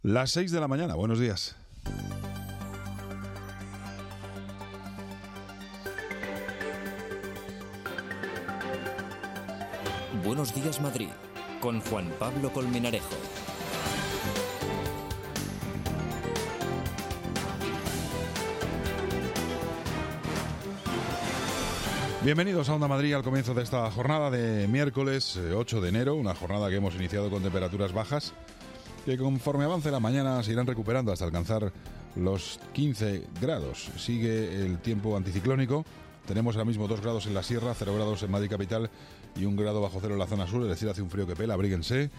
Las 6 de la mañana, buenos días. Buenos días, Madrid, con Juan Pablo Colmenarejo. Bienvenidos a Onda Madrid al comienzo de esta jornada de miércoles 8 de enero, una jornada que hemos iniciado con temperaturas bajas, que conforme avance la mañana se irán recuperando hasta alcanzar los 15 grados. Sigue el tiempo anticiclónico. Tenemos ahora mismo 2 grados en la sierra, 0 grados en Madrid capital y 1 grado bajo cero en la zona sur, es decir, hace un frío que pela, abríguense.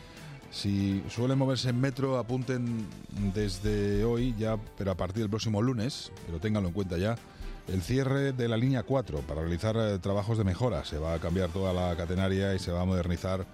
Si suelen moverse en metro, apunten desde hoy ya, pero a partir del próximo lunes, pero ténganlo en cuenta ya, el cierre de la línea 4 para realizar trabajos de mejora. Se va a cambiar toda la catenaria y se va a modernizar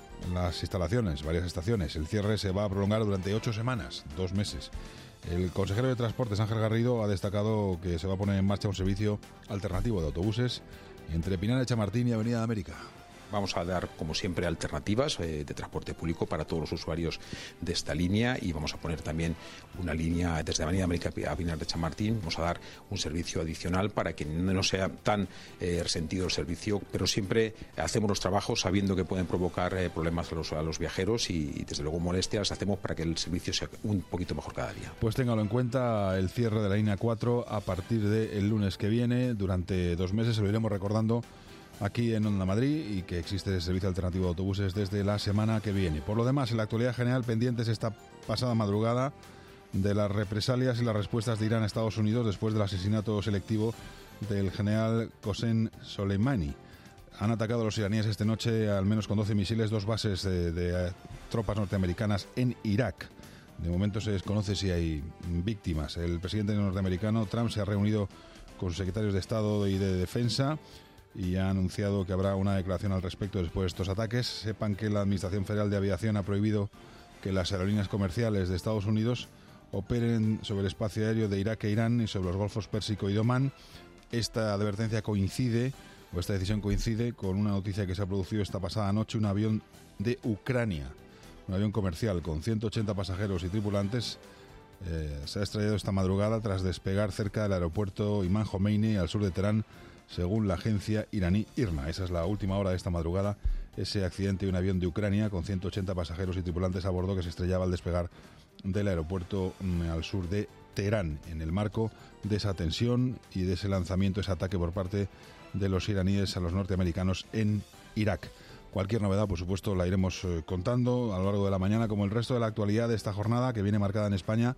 las instalaciones, varias estaciones. El cierre se va a prolongar durante 8 semanas, 2 meses. El consejero de Transportes, Ángel Garrido, ha destacado que se va a poner en marcha un servicio alternativo de autobuses entre Pinar de Chamartín y Avenida de América. Vamos a dar, como siempre, alternativas de transporte público para todos los usuarios de esta línea y vamos a poner también una línea desde Avenida América a Pinar de Chamartín. Vamos a dar un servicio adicional para que no sea tan resentido el servicio, pero siempre hacemos los trabajos sabiendo que pueden provocar problemas a los viajeros y desde luego molestias hacemos para que el servicio sea un poquito mejor cada día. Pues téngalo en cuenta, el cierre de la línea 4 a partir del lunes que viene, durante 2 meses, se lo iremos recordando aquí en Onda Madrid, y que existe el servicio alternativo de autobuses desde la semana que viene. Por lo demás, en la actualidad general, pendientes esta pasada madrugada de las represalias y las respuestas de Irán a Estados Unidos después del asesinato selectivo del general Qasem Soleimani. Han atacado a los iraníes esta noche, al menos con 12 misiles, 2 bases de tropas norteamericanas en Irak. De momento se desconoce si hay víctimas. El presidente norteamericano, Trump, se ha reunido con sus secretarios de Estado y de Defensa y ha anunciado que habrá una declaración al respecto después de estos ataques. Sepan que la Administración Federal de Aviación ha prohibido que las aerolíneas comerciales de Estados Unidos operen sobre el espacio aéreo de Irak e Irán y sobre los golfos Pérsico y de Omán. Esta advertencia coincide, o esta decisión coincide, con una noticia que se ha producido esta pasada noche. Un avión de Ucrania, un avión comercial con 180 pasajeros y tripulantes, se ha estrellado esta madrugada tras despegar cerca del aeropuerto Imam Jomeini, al sur de Teherán, según la agencia iraní IRNA. Esa es la última hora de esta madrugada, ese accidente de un avión de Ucrania con 180 pasajeros y tripulantes a bordo que se estrellaba al despegar del aeropuerto al sur de Teherán, en el marco de esa tensión y de ese lanzamiento, ese ataque por parte de los iraníes a los norteamericanos en Irak. Cualquier novedad, por supuesto, la iremos contando a lo largo de la mañana, como el resto de la actualidad de esta jornada, que viene marcada en España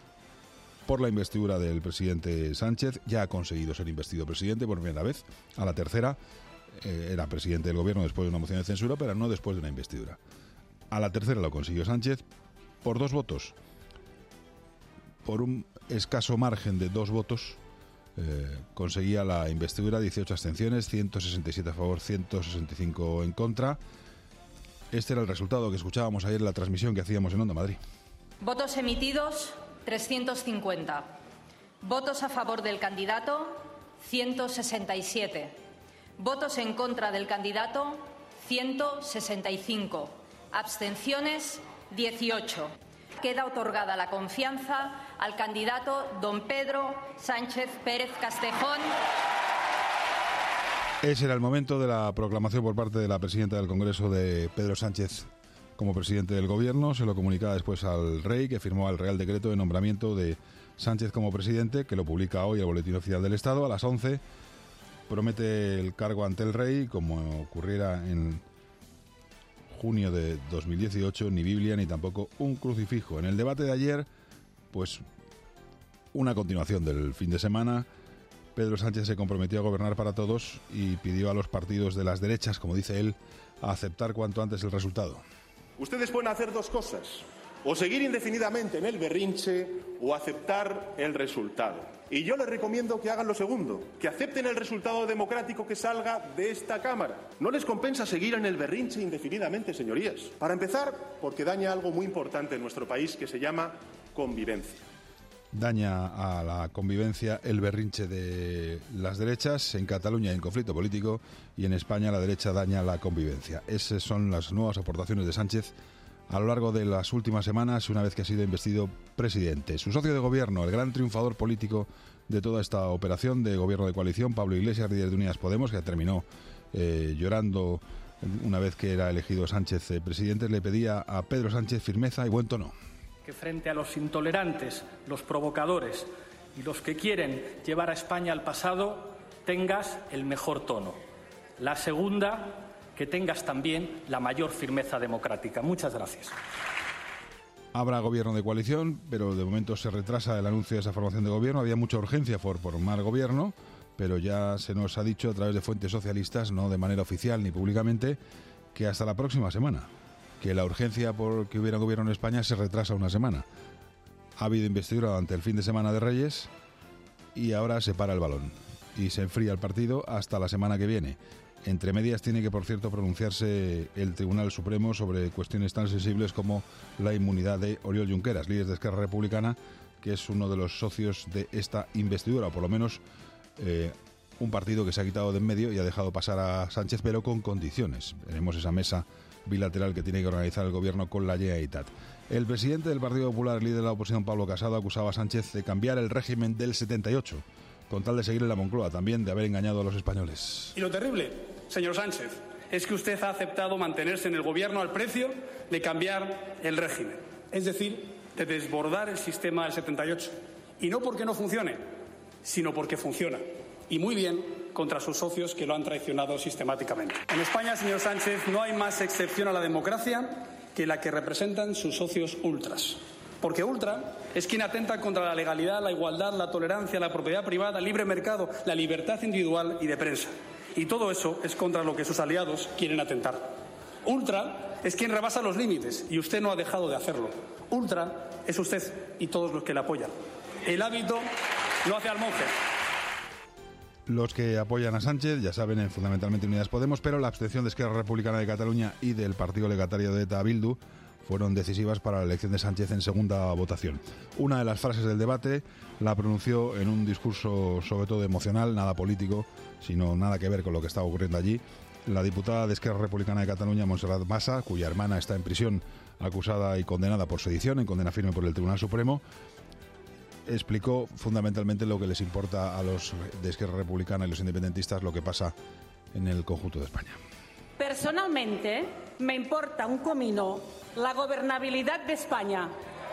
por la investidura del presidente Sánchez. Ya ha conseguido ser investido presidente por primera vez, a la tercera. Era presidente del gobierno después de una moción de censura, pero no después de una investidura. A la tercera lo consiguió Sánchez por 2 votos. Por un escaso margen de 2 votos conseguía la investidura, 18 abstenciones, 167 a favor, 165 en contra. Este era el resultado que escuchábamos ayer en la transmisión que hacíamos en Onda Madrid. Votos emitidos, 350. Votos a favor del candidato, 167. Votos en contra del candidato, 165. Abstenciones, 18. Queda otorgada la confianza al candidato don Pedro Sánchez Pérez Castejón. Ese era el momento de la proclamación por parte de la presidenta del Congreso de Pedro Sánchez como presidente del gobierno. Se lo comunicaba después al rey, que firmó el Real Decreto de nombramiento de Sánchez como presidente, que lo publica hoy el Boletín Oficial del Estado. A las 11 promete el cargo ante el rey, como ocurriera en junio de 2018, ni Biblia ni tampoco un crucifijo. En el debate de ayer, pues una continuación del fin de semana. Pedro Sánchez se comprometió a gobernar para todos y pidió a los partidos de las derechas, como dice él, a aceptar cuanto antes el resultado. Ustedes pueden hacer 2 cosas: o seguir indefinidamente en el berrinche o aceptar el resultado. Y yo les recomiendo que hagan lo segundo, que acepten el resultado democrático que salga de esta Cámara. No les compensa seguir en el berrinche indefinidamente, señorías. Para empezar, porque daña algo muy importante en nuestro país que se llama convivencia. Daña a la convivencia el berrinche de las derechas. En Cataluña hay un conflicto político y en España la derecha daña la convivencia. Esas son las nuevas aportaciones de Sánchez a lo largo de las últimas semanas, una vez que ha sido investido presidente. Su socio de gobierno, el gran triunfador político de toda esta operación de gobierno de coalición, Pablo Iglesias, líder de Unidas Podemos, que terminó llorando una vez que era elegido Sánchez presidente, le pedía a Pedro Sánchez firmeza y buen tono. Que frente a los intolerantes, los provocadores y los que quieren llevar a España al pasado, tengas el mejor tono. La segunda, que tengas también la mayor firmeza democrática. Muchas gracias. Habrá gobierno de coalición, pero de momento se retrasa el anuncio de esa formación de gobierno. Había mucha urgencia por formar gobierno, pero ya se nos ha dicho a través de fuentes socialistas, no de manera oficial ni públicamente, que hasta la próxima semana, que la urgencia por que hubiera gobierno en España se retrasa una semana. Ha habido investidura durante el fin de semana de Reyes y ahora se para el balón y se enfría el partido hasta la semana que viene. Entre medias tiene que, por cierto, pronunciarse el Tribunal Supremo sobre cuestiones tan sensibles como la inmunidad de Oriol Junqueras, líder de Esquerra Republicana, que es uno de los socios de esta investidura, o por lo menos un partido que se ha quitado de en medio y ha dejado pasar a Sánchez, pero con condiciones. Veremos esa mesa bilateral que tiene que organizar el gobierno con la Generalitat. El presidente del Partido Popular, líder de la oposición, Pablo Casado, acusaba a Sánchez de cambiar el régimen del 78, con tal de seguir en la Moncloa, también de haber engañado a los españoles. Y lo terrible, señor Sánchez, es que usted ha aceptado mantenerse en el gobierno al precio de cambiar el régimen, es decir, de desbordar el sistema del 78. Y no porque no funcione, sino porque funciona. Y muy bien contra sus socios que lo han traicionado sistemáticamente. En España, señor Sánchez, no hay más excepción a la democracia que la que representan sus socios ultras. Porque ultra es quien atenta contra la legalidad, la igualdad, la tolerancia, la propiedad privada, el libre mercado, la libertad individual y de prensa. Y todo eso es contra lo que sus aliados quieren atentar. Ultra es quien rebasa los límites y usted no ha dejado de hacerlo. Ultra es usted y todos los que le apoyan. El hábito no hace al monje. Los que apoyan a Sánchez, ya saben, fundamentalmente Unidas Podemos, pero la abstención de Esquerra Republicana de Cataluña y del partido legatario de ETA, Bildu, fueron decisivas para la elección de Sánchez en segunda votación. Una de las frases del debate la pronunció en un discurso sobre todo emocional, nada político, sino nada que ver con lo que estaba ocurriendo allí, la diputada de Esquerra Republicana de Cataluña, Montserrat Bassa, cuya hermana está en prisión acusada y condenada por sedición, en condena firme por el Tribunal Supremo. Explicó fundamentalmente lo que les importa a los de Esquerra Republicana y los independentistas, lo que pasa en el conjunto de España. Personalmente, me importa un comino la gobernabilidad de España.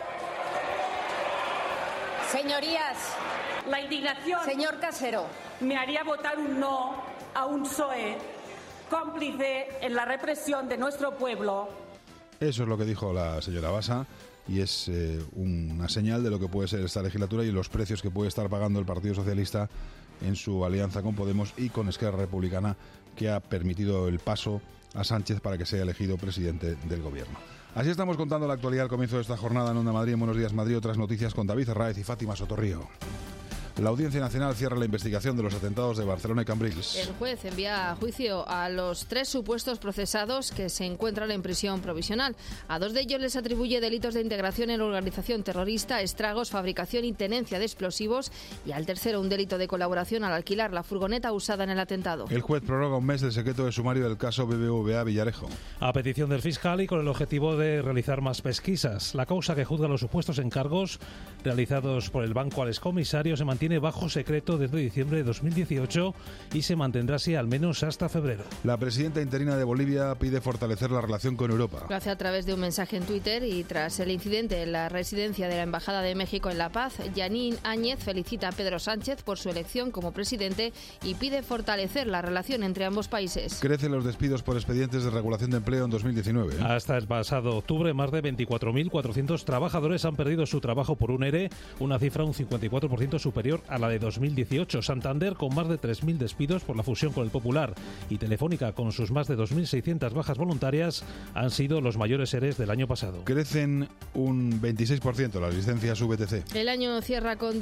Señorías, La indignación señor Casero, me haría votar un no a un PSOE cómplice en la represión de nuestro pueblo. Eso es lo que dijo la señora Bassa y es una señal de lo que puede ser esta legislatura y los precios que puede estar pagando el Partido Socialista en su alianza con Podemos y con Esquerra Republicana, que ha permitido el paso a Sánchez para que sea elegido presidente del gobierno. Así estamos contando la actualidad al comienzo de esta jornada en Onda Madrid, en Buenos Días Madrid. Otras noticias con David Herráez y Fátima Sotorrío. La Audiencia Nacional cierra la investigación de los atentados de Barcelona y Cambrils. El juez envía a juicio a los 3 supuestos procesados que se encuentran en prisión provisional. A 2 de ellos les atribuye delitos de integración en organización terrorista, estragos, fabricación y tenencia de explosivos, y al tercero un delito de colaboración al alquilar la furgoneta usada en el atentado. El juez prorroga un mes el secreto de sumario del caso BBVA Villarejo. A petición del fiscal y con el objetivo de realizar más pesquisas. La causa que juzga los supuestos encargos realizados por el banco al excomisario se mantiene bajo secreto desde diciembre de 2018 y se mantendrá así al menos hasta febrero. La presidenta interina de Bolivia pide fortalecer la relación con Europa. Lo hace a través de un mensaje en Twitter y tras el incidente en la residencia de la Embajada de México en La Paz, Yanín Áñez felicita a Pedro Sánchez por su elección como presidente y pide fortalecer la relación entre ambos países. Crecen los despidos por expedientes de regulación de empleo en 2019. Hasta el pasado octubre, más de 24.400 trabajadores han perdido su trabajo por un ERE, una cifra un 54% superior a la de 2018. Santander, con más de 3.000 despidos por la fusión con el Popular, y Telefónica, con sus más de 2.600 bajas voluntarias, han sido los mayores EREs del año pasado. Crecen un 26% las licencias VTC. El año cierra con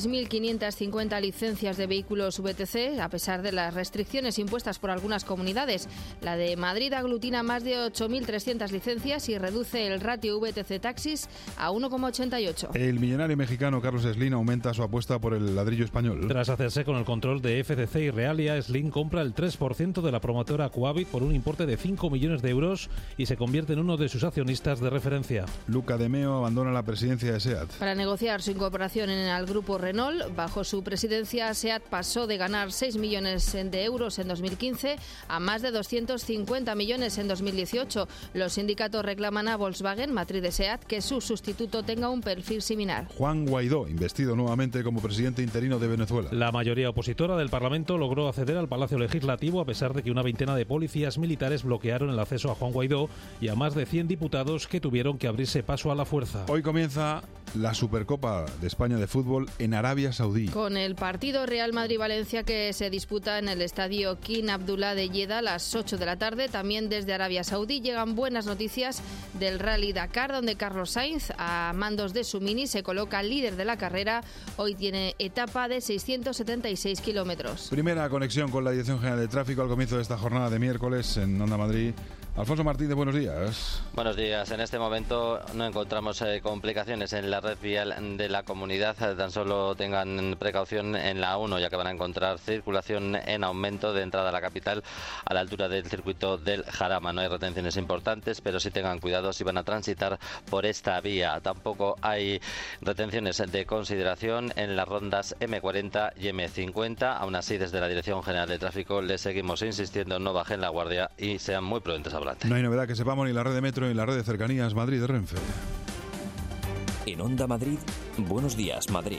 16.550 licencias de vehículos VTC, a pesar de las restricciones impuestas por algunas comunidades. La de Madrid aglutina más de 8.300 licencias y reduce el ratio VTC taxis a 1,88. El millonario mexicano Carlos Slim aumenta su apuesta por el el ladrillo español. Tras hacerse con el control de FCC y Realia, Slim compra el 3% de la promotora Coavit por un importe de 5 millones de euros y se convierte en uno de sus accionistas de referencia. Luca de Meo abandona la presidencia de SEAT. Para negociar su incorporación en el grupo Renault, bajo su presidencia, SEAT pasó de ganar 6 millones de euros en 2015 a más de 250 millones en 2018. Los sindicatos reclaman a Volkswagen, matriz de SEAT, que su sustituto tenga un perfil similar. Juan Guaidó, investido nuevamente como presidente interino de Venezuela. La mayoría opositora del Parlamento logró acceder al Palacio Legislativo a pesar de que una veintena de policías militares bloquearon el acceso a Juan Guaidó y a más de 100 diputados que tuvieron que abrirse paso a la fuerza. Hoy comienza la Supercopa de España de fútbol en Arabia Saudí. Con el partido Real Madrid-Valencia que se disputa en el estadio King Abdullah de Jeddah a las 8 de la tarde. También desde Arabia Saudí llegan buenas noticias del Rally Dakar, donde Carlos Sainz, a mandos de su Mini, se coloca líder de la carrera. Hoy tiene etapa de 676 kilómetros. Primera conexión con la Dirección General de Tráfico al comienzo de esta jornada de miércoles en Onda Madrid. Alfonso Martínez, buenos días. Buenos días. En este momento no encontramos complicaciones en la red vial de la comunidad. Tan solo tengan precaución en la A1, ya que van a encontrar circulación en aumento de entrada a la capital a la altura del circuito del Jarama. No hay retenciones importantes, pero sí tengan cuidado si van a transitar por esta vía. Tampoco hay retenciones de consideración en las rondas M40 y M50. Aún así, desde la Dirección General de Tráfico les seguimos insistiendo, no bajen la guardia y sean muy prudentes al volante. No hay novedad que sepamos ni en la red de metro ni en la red de cercanías Madrid de Renfe. En Onda Madrid, Buenos Días Madrid.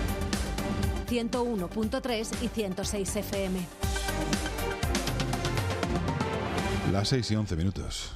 101.3 y 106 FM. Las 6:11.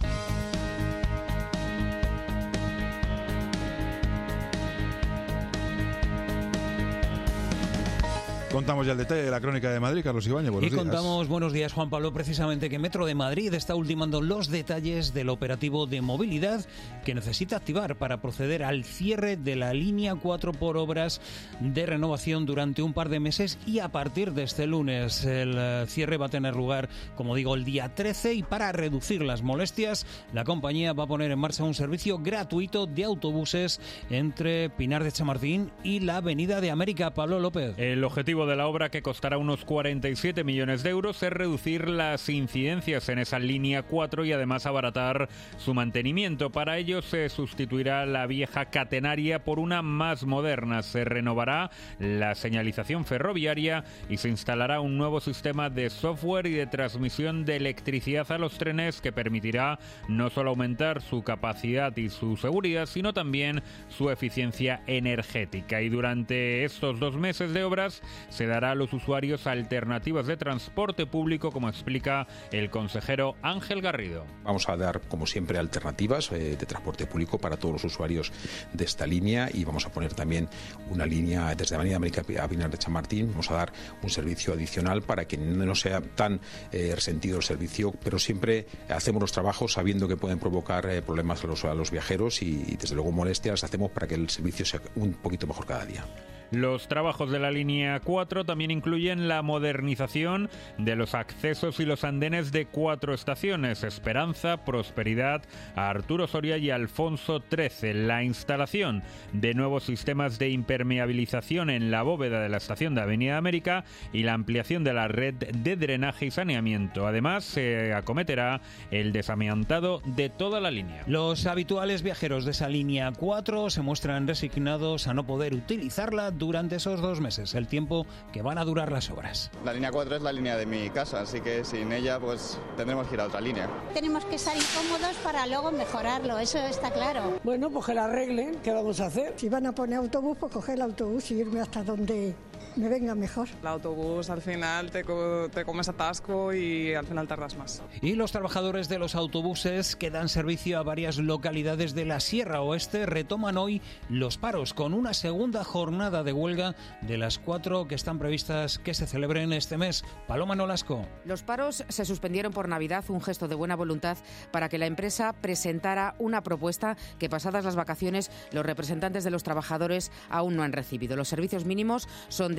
Contamos ya el detalle de la crónica de Madrid, Carlos Ibáñez, buenos días. Contamos, buenos días, Juan Pablo, precisamente que Metro de Madrid está ultimando los detalles del operativo de movilidad que necesita activar para proceder al cierre de la línea 4 por obras de renovación durante un par de meses y a partir de este lunes. El cierre va a tener lugar, como digo, el día 13 y para reducir las molestias, la compañía va a poner en marcha un servicio gratuito de autobuses entre Pinar de Chamartín y la Avenida de América. Pablo López. El objetivo de la obra, que costará unos 47 millones de euros, es reducir las incidencias en esa línea 4 y además abaratar su mantenimiento. Para ello se sustituirá la vieja catenaria por una más moderna. Se renovará la señalización ferroviaria y se instalará un nuevo sistema de software y de transmisión de electricidad a los trenes que permitirá no solo aumentar su capacidad y su seguridad, sino también su eficiencia energética. Y durante estos 2 meses de obras se dará a los usuarios alternativas de transporte público, como explica el consejero Ángel Garrido. Vamos a dar, como siempre, alternativas de transporte público para todos los usuarios de esta línea y vamos a poner también una línea desde Avenida América a Pinar de Chamartín. Vamos a dar un servicio adicional para que no sea tan resentido el servicio, pero siempre hacemos los trabajos sabiendo que pueden provocar problemas a los viajeros y desde luego molestias hacemos para que el servicio sea un poquito mejor cada día. Los trabajos de la línea 4 también incluyen la modernización de los accesos y los andenes de 4 estaciones: Esperanza, Prosperidad, Arturo Soria y Alfonso XIII. La instalación de nuevos sistemas de impermeabilización en la bóveda de la estación de Avenida América y la ampliación de la red de drenaje y saneamiento. Además, se acometerá el desamiantado de toda la línea. Los habituales viajeros de esa línea 4 se muestran resignados a no poder utilizarla durante esos 2 meses, el tiempo que van a durar las obras. La línea 4 es la línea de mi casa, así que sin ella pues tendremos que ir a otra línea. Tenemos que estar incómodos para luego mejorarlo, eso está claro. Bueno, pues que la arreglen, ¿qué vamos a hacer? Si van a poner autobús, pues coger el autobús y irme hasta donde me venga mejor. El autobús al final te comes atasco y al final tardas más. Y los trabajadores de los autobuses que dan servicio a varias localidades de la Sierra Oeste retoman hoy los paros con una segunda jornada de huelga de las 4 que están previstas que se celebren este mes. Paloma Nolasco. Los paros se suspendieron por Navidad, un gesto de buena voluntad para que la empresa presentara una propuesta que, pasadas las vacaciones, los representantes de los trabajadores aún no han recibido. Los servicios mínimos son de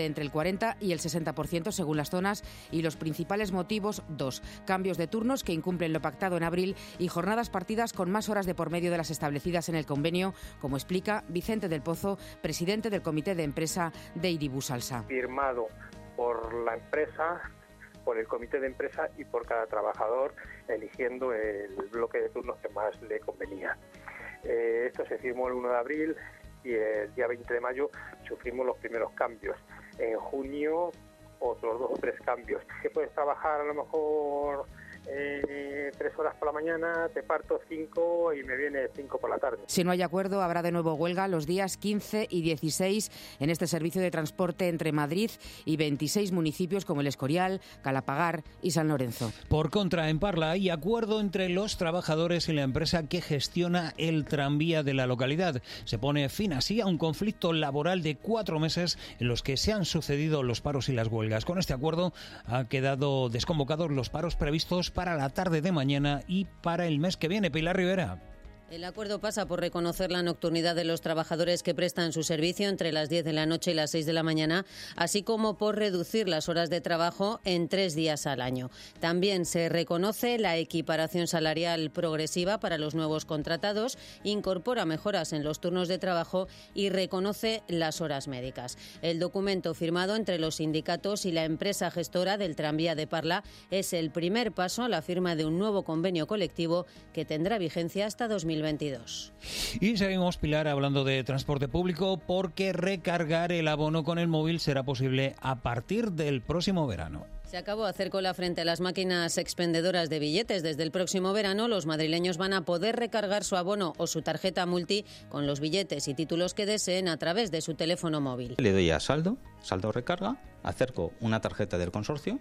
entre el 40 y el 60% según las zonas, y los principales motivos, 2. Cambios de turnos que incumplen lo pactado en abril y jornadas partidas con más horas de por medio de las establecidas en el convenio, como explica Vicente del Pozo, presidente del Comité de Empresa de Iribus Alsa. Firmado por la empresa, por el comité de empresa y por cada trabajador, eligiendo el bloque de turnos que más le convenía. Esto se firmó el 1 de abril y el día 20 de mayo sufrimos los primeros cambios. En junio otros 2 o 3 cambios. Que puedes trabajar a lo mejor 3 horas por la mañana, te parto 5 y me viene 5 por la tarde. Si no hay acuerdo, habrá de nuevo huelga los días 15 y 16 en este servicio de transporte entre Madrid y 26 municipios como El Escorial, Calapagar y San Lorenzo. Por contra, en Parla hay acuerdo entre los trabajadores y la empresa que gestiona el tranvía de la localidad. Se pone fin así a un conflicto laboral de 4 meses en los que se han sucedido los paros y las huelgas. Con este acuerdo han quedado desconvocados los paros previstos para la tarde de mañana y para el mes que viene. Pilar Rivera. El acuerdo pasa por reconocer la nocturnidad de los trabajadores que prestan su servicio entre las 10 de la noche y las 6 de la mañana, así como por reducir las horas de trabajo en 3 días al año. También se reconoce la equiparación salarial progresiva para los nuevos contratados, incorpora mejoras en los turnos de trabajo y reconoce las horas médicas. El documento firmado entre los sindicatos y la empresa gestora del tranvía de Parla es el primer paso a la firma de un nuevo convenio colectivo que tendrá vigencia hasta 2022. Y seguimos, Pilar, hablando de transporte público, porque recargar el abono con el móvil será posible a partir del próximo verano. Se acabó hacer cola frente a las máquinas expendedoras de billetes. Desde el próximo verano, los madrileños van a poder recargar su abono o su tarjeta multi con los billetes y títulos que deseen a través de su teléfono móvil. Le doy a saldo recarga, acerco una tarjeta del consorcio,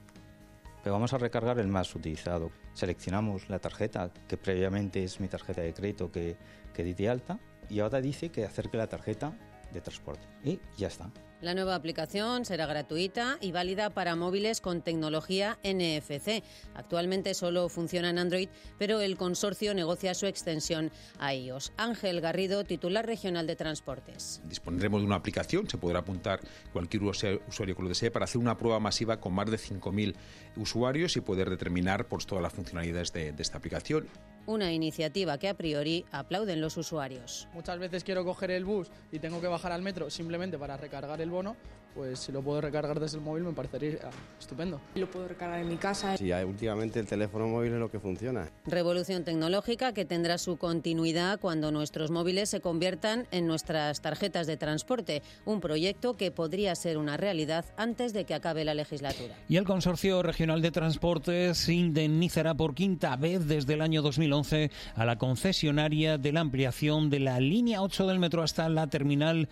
pero vamos a recargar el más utilizado. Seleccionamos la tarjeta, que previamente es mi tarjeta de crédito que di de alta, y ahora dice que acerque la tarjeta de transporte. Y ya está. La nueva aplicación será gratuita y válida para móviles con tecnología NFC. Actualmente solo funciona en Android, pero el consorcio negocia su extensión a iOS. Ángel Garrido, titular regional de Transportes. Dispondremos de una aplicación, se podrá apuntar cualquier usuario que lo desee para hacer una prueba masiva con más de 5.000 usuarios y poder determinar pues, todas las funcionalidades de esta aplicación. Una iniciativa que a priori aplauden los usuarios. Muchas veces quiero coger el bus y tengo que bajar al metro simplemente para recargar el bono, pues si lo puedo recargar desde el móvil me parecería estupendo. Lo puedo recargar en mi casa. Sí, últimamente el teléfono móvil es lo que funciona. Revolución tecnológica que tendrá su continuidad cuando nuestros móviles se conviertan en nuestras tarjetas de transporte, un proyecto que podría ser una realidad antes de que acabe la legislatura. Y el Consorcio Regional de Transportes indemnizará por 5ª vez desde el año 2011 a la concesionaria de la ampliación de la línea 8 del metro hasta la terminal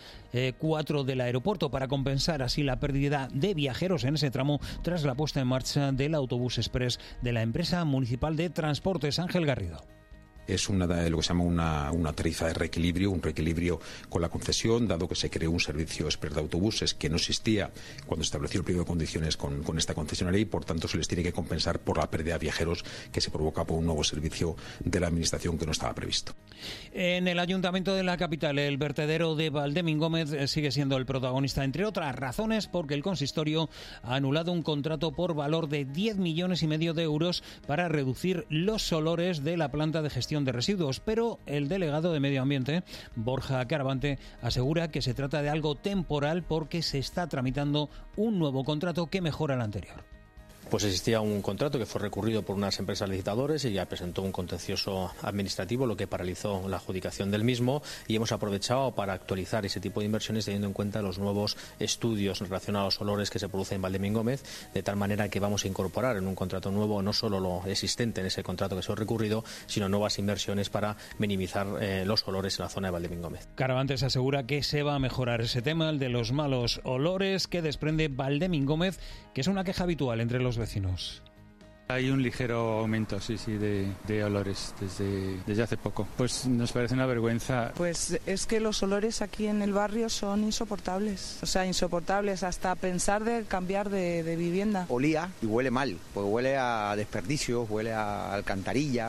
4 del aeropuerto para compensar así la pérdida de viajeros en ese tramo tras la puesta en marcha del autobús express de la empresa municipal de transportes. Ángel Garrido. Es lo que se llama una tarifa de reequilibrio, un reequilibrio con la concesión, dado que se creó un servicio express de autobuses que no existía cuando se estableció el pliego de condiciones con esta concesionaria y por tanto se les tiene que compensar por la pérdida de viajeros que se provoca por un nuevo servicio de la Administración que no estaba previsto. En el Ayuntamiento de la capital, el vertedero de Valdemíngómez sigue siendo el protagonista, entre otras razones porque el consistorio ha anulado un contrato por valor de 10,5 millones de euros para reducir los olores de la planta de gestión de residuos, pero el delegado de Medio Ambiente, Borja Caravante, asegura que se trata de algo temporal porque se está tramitando un nuevo contrato que mejora el anterior. Pues existía un contrato que fue recurrido por unas empresas licitadores y ya presentó un contencioso administrativo, lo que paralizó la adjudicación del mismo, y hemos aprovechado para actualizar ese tipo de inversiones teniendo en cuenta los nuevos estudios relacionados a los olores que se producen en Valdemíngómez, de tal manera que vamos a incorporar en un contrato nuevo no solo lo existente en ese contrato que se ha recurrido, sino nuevas inversiones para minimizar los olores en la zona de Valdemíngómez. Caravante se asegura que se va a mejorar ese tema, el de los malos olores que desprende Valdemíngómez, que es una queja habitual entre los vecinos. Hay un ligero aumento, sí, de olores desde hace poco. Pues nos parece una vergüenza. Pues es que los olores aquí en el barrio son insoportables. O sea, insoportables hasta pensar de cambiar de vivienda. Olía y huele mal, pues huele a desperdicios, huele a alcantarilla.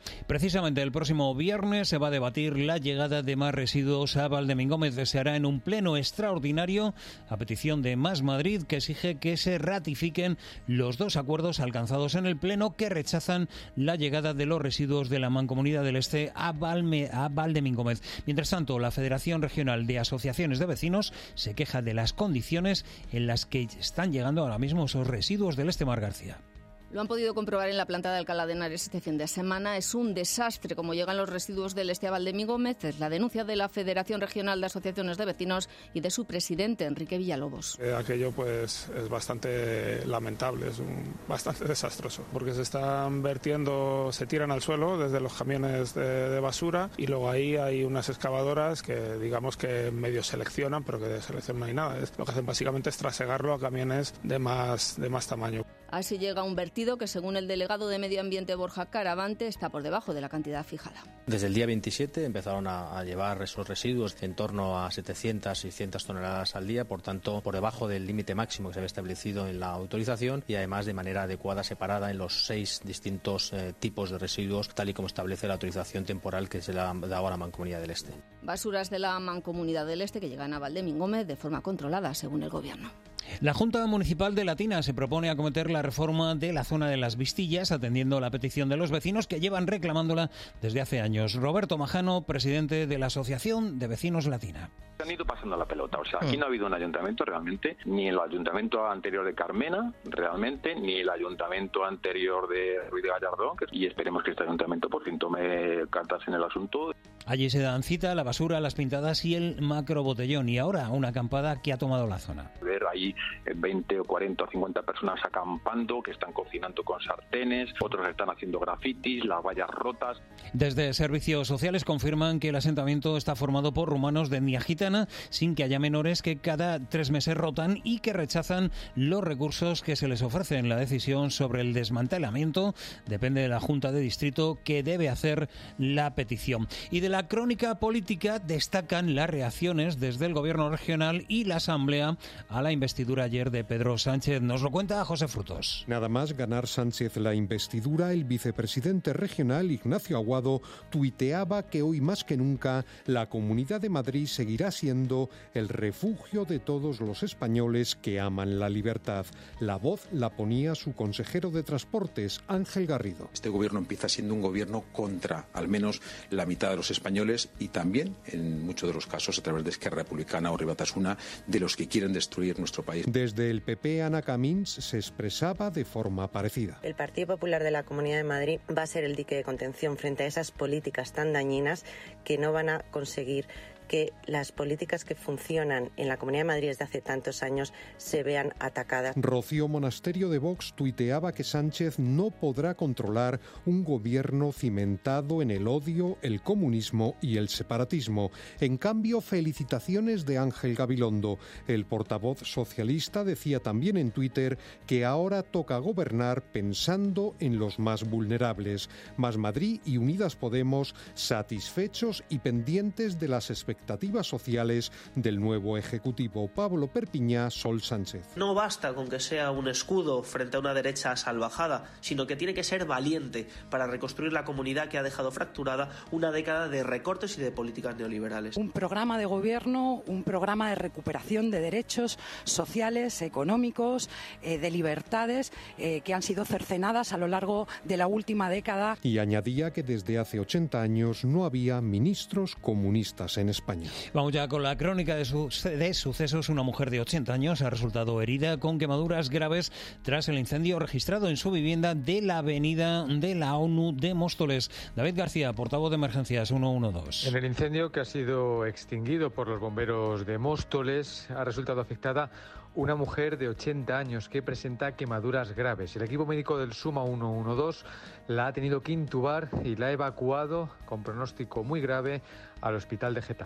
Precisamente el próximo viernes se va a debatir la llegada de más residuos a Valdemingómez. Se hará en un pleno extraordinario a petición de Más Madrid, que exige que se ratifiquen los dos acuerdos alcanzados en el pleno que rechazan la llegada de los residuos de la Mancomunidad del Este a Valdemingómez. Mientras tanto, la Federación Regional de Asociaciones de Vecinos se queja de las condiciones en las que están llegando ahora mismo esos residuos del Este. Mar García. Lo han podido comprobar en la planta de Alcalá de Henares este fin de semana. Es un desastre como llegan los residuos del Este a Valdemingómez. Es la denuncia de la Federación Regional de Asociaciones de Vecinos y de su presidente, Enrique Villalobos. Aquello pues es bastante lamentable, es bastante desastroso, porque se están vertiendo, se tiran al suelo desde los camiones de basura y luego ahí hay unas excavadoras que digamos que medio seleccionan, pero que de selección no hay nada. Lo que hacen básicamente es trasegarlo a camiones de más tamaño. Así llega un vertido que, según el delegado de Medio Ambiente Borja Caravante, está por debajo de la cantidad fijada. Desde el día 27 empezaron a llevar esos residuos en torno a 700-600 toneladas al día, por tanto, por debajo del límite máximo que se había establecido en la autorización y además de manera adecuada, separada en los 6 distintos tipos de residuos, tal y como establece la autorización temporal que se le ha dado a la Mancomunidad del Este. Basuras de la Mancomunidad del Este que llegan a Valdemingómez de forma controlada, según el Gobierno. La Junta Municipal de Latina se propone acometer la reforma de la zona de las Vistillas, atendiendo la petición de los vecinos que llevan reclamándola desde hace años. Roberto Majano, presidente de la Asociación de Vecinos Latina. Han ido pasando la pelota, o sea, aquí no ha habido un ayuntamiento realmente, ni el ayuntamiento anterior de Carmena, realmente, ni el ayuntamiento anterior de Ruiz de Gallardón, y esperemos que este ayuntamiento por fin tome cartas en el asunto. Allí se dan cita la basura, las pintadas y el macrobotellón, y ahora una acampada que ha tomado la zona. Ver ahí 20 o 40 o 50 personas acampando, que están cocinando con sartenes, otros están haciendo grafitis, las vallas rotas. Desde Servicios Sociales confirman que el asentamiento está formado por rumanos de etnia gitana, sin que haya menores, que cada 3 meses rotan y que rechazan los recursos que se les ofrecen. La decisión sobre el desmantelamiento depende de la Junta de Distrito, que debe hacer la petición. Y de la crónica política destacan las reacciones desde el Gobierno regional y la Asamblea a la investidura ayer de Pedro Sánchez. Nos lo cuenta José Frutos. Nada más ganar Sánchez la investidura, el vicepresidente regional Ignacio Aguado tuiteaba que hoy más que nunca la Comunidad de Madrid seguirá siendo el refugio de todos los españoles que aman la libertad. La voz la ponía su consejero de Transportes, Ángel Garrido. Este gobierno empieza siendo un gobierno contra al menos la mitad de los españoles y también, en muchos de los casos, a través de Esquerra Republicana o Ribatasuna, de los que quieren destruir nuestro país. Desde el PP, Ana Camins se expresaba de forma parecida. El Partido Popular de la Comunidad de Madrid va a ser el dique de contención frente a esas políticas tan dañinas que no van a conseguir que las políticas que funcionan en la Comunidad de Madrid desde hace tantos años se vean atacadas. Rocío Monasterio de Vox tuiteaba que Sánchez no podrá controlar un gobierno cimentado en el odio, el comunismo y el separatismo. En cambio, felicitaciones de Ángel Gabilondo. El portavoz socialista decía también en Twitter que ahora toca gobernar pensando en los más vulnerables. Más Madrid y Unidas Podemos satisfechos y pendientes de las expectativas sociales del nuevo Ejecutivo. Pablo Perpiñá, Sol Sánchez. No basta con que sea un escudo frente a una derecha salvajada, sino que tiene que ser valiente para reconstruir la comunidad que ha dejado fracturada una década de recortes y de políticas neoliberales. Un programa de gobierno, un programa de recuperación de derechos sociales, económicos, de libertades que han sido cercenadas a lo largo de la última década. Y añadía que desde hace 80 años no había ministros comunistas en España. Vamos ya con la crónica de sucesos. Una mujer de 80 años ha resultado herida con quemaduras graves tras el incendio registrado en su vivienda de la avenida de la ONU de Móstoles. David García, portavoz de Emergencias 112. En el incendio, que ha sido extinguido por los bomberos de Móstoles, ha resultado afectada una mujer de 80 años que presenta quemaduras graves. El equipo médico del SUMA 112 la ha tenido que intubar y la ha evacuado con pronóstico muy grave al hospital de Getafe.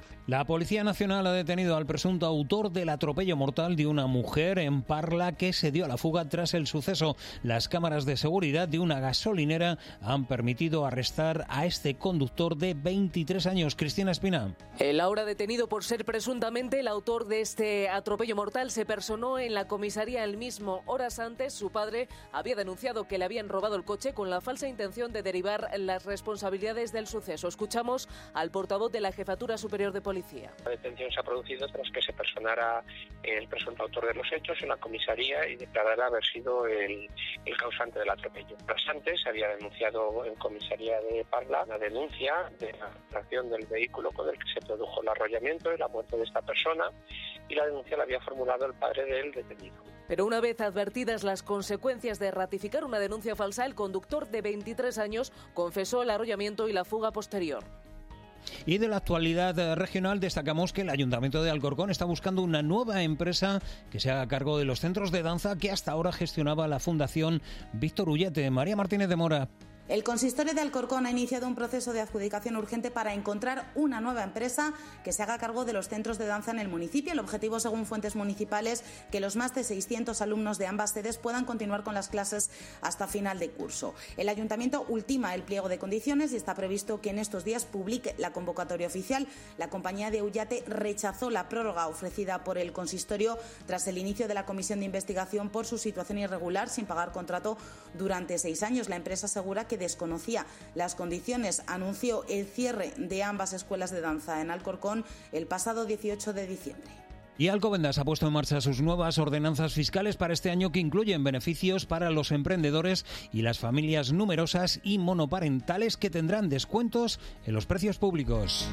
La Policía Nacional ha detenido al presunto autor del atropello mortal de una mujer en Parla que se dio a la fuga tras el suceso. Las cámaras de seguridad de una gasolinera han permitido arrestar a este conductor de 23 años. Cristina Espina. El ahora detenido por ser presuntamente el autor de este atropello mortal se personó en la comisaría el mismo. Horas antes, su padre había denunciado que le habían robado el coche con la falsa intención de derivar las responsabilidades del suceso. Escuchamos al portavoz de la Jefatura Superior de Policía. La detención se ha producido tras que se personara el presunto autor de los hechos en la comisaría y declarara haber sido el causante del atropello. Tras antes se había denunciado en comisaría de Parla la denuncia de la tracción del vehículo con el que se produjo el arrollamiento y la muerte de esta persona, y la denuncia la había formulado el padre del detenido. Pero una vez advertidas las consecuencias de ratificar una denuncia falsa, el conductor de 23 años confesó el arrollamiento y la fuga posterior. Y de la actualidad regional destacamos que el Ayuntamiento de Alcorcón está buscando una nueva empresa que se haga cargo de los centros de danza que hasta ahora gestionaba la Fundación Víctor Ullete. María Martínez de Mora. El consistorio de Alcorcón ha iniciado un proceso de adjudicación urgente para encontrar una nueva empresa que se haga cargo de los centros de danza en el municipio. El objetivo, según fuentes municipales, que los más de 600 alumnos de ambas sedes puedan continuar con las clases hasta final de curso. El ayuntamiento ultima el pliego de condiciones y está previsto que en estos días publique la convocatoria oficial. La compañía de Ullate rechazó la prórroga ofrecida por el consistorio tras el inicio de la comisión de investigación por su situación irregular sin pagar contrato durante 6 años. La empresa asegura que desconocía las condiciones. Anunció el cierre de ambas escuelas de danza en Alcorcón el pasado 18 de diciembre. Y Alcobendas ha puesto en marcha sus nuevas ordenanzas fiscales para este año que incluyen beneficios para los emprendedores y las familias numerosas y monoparentales que tendrán descuentos en los precios públicos.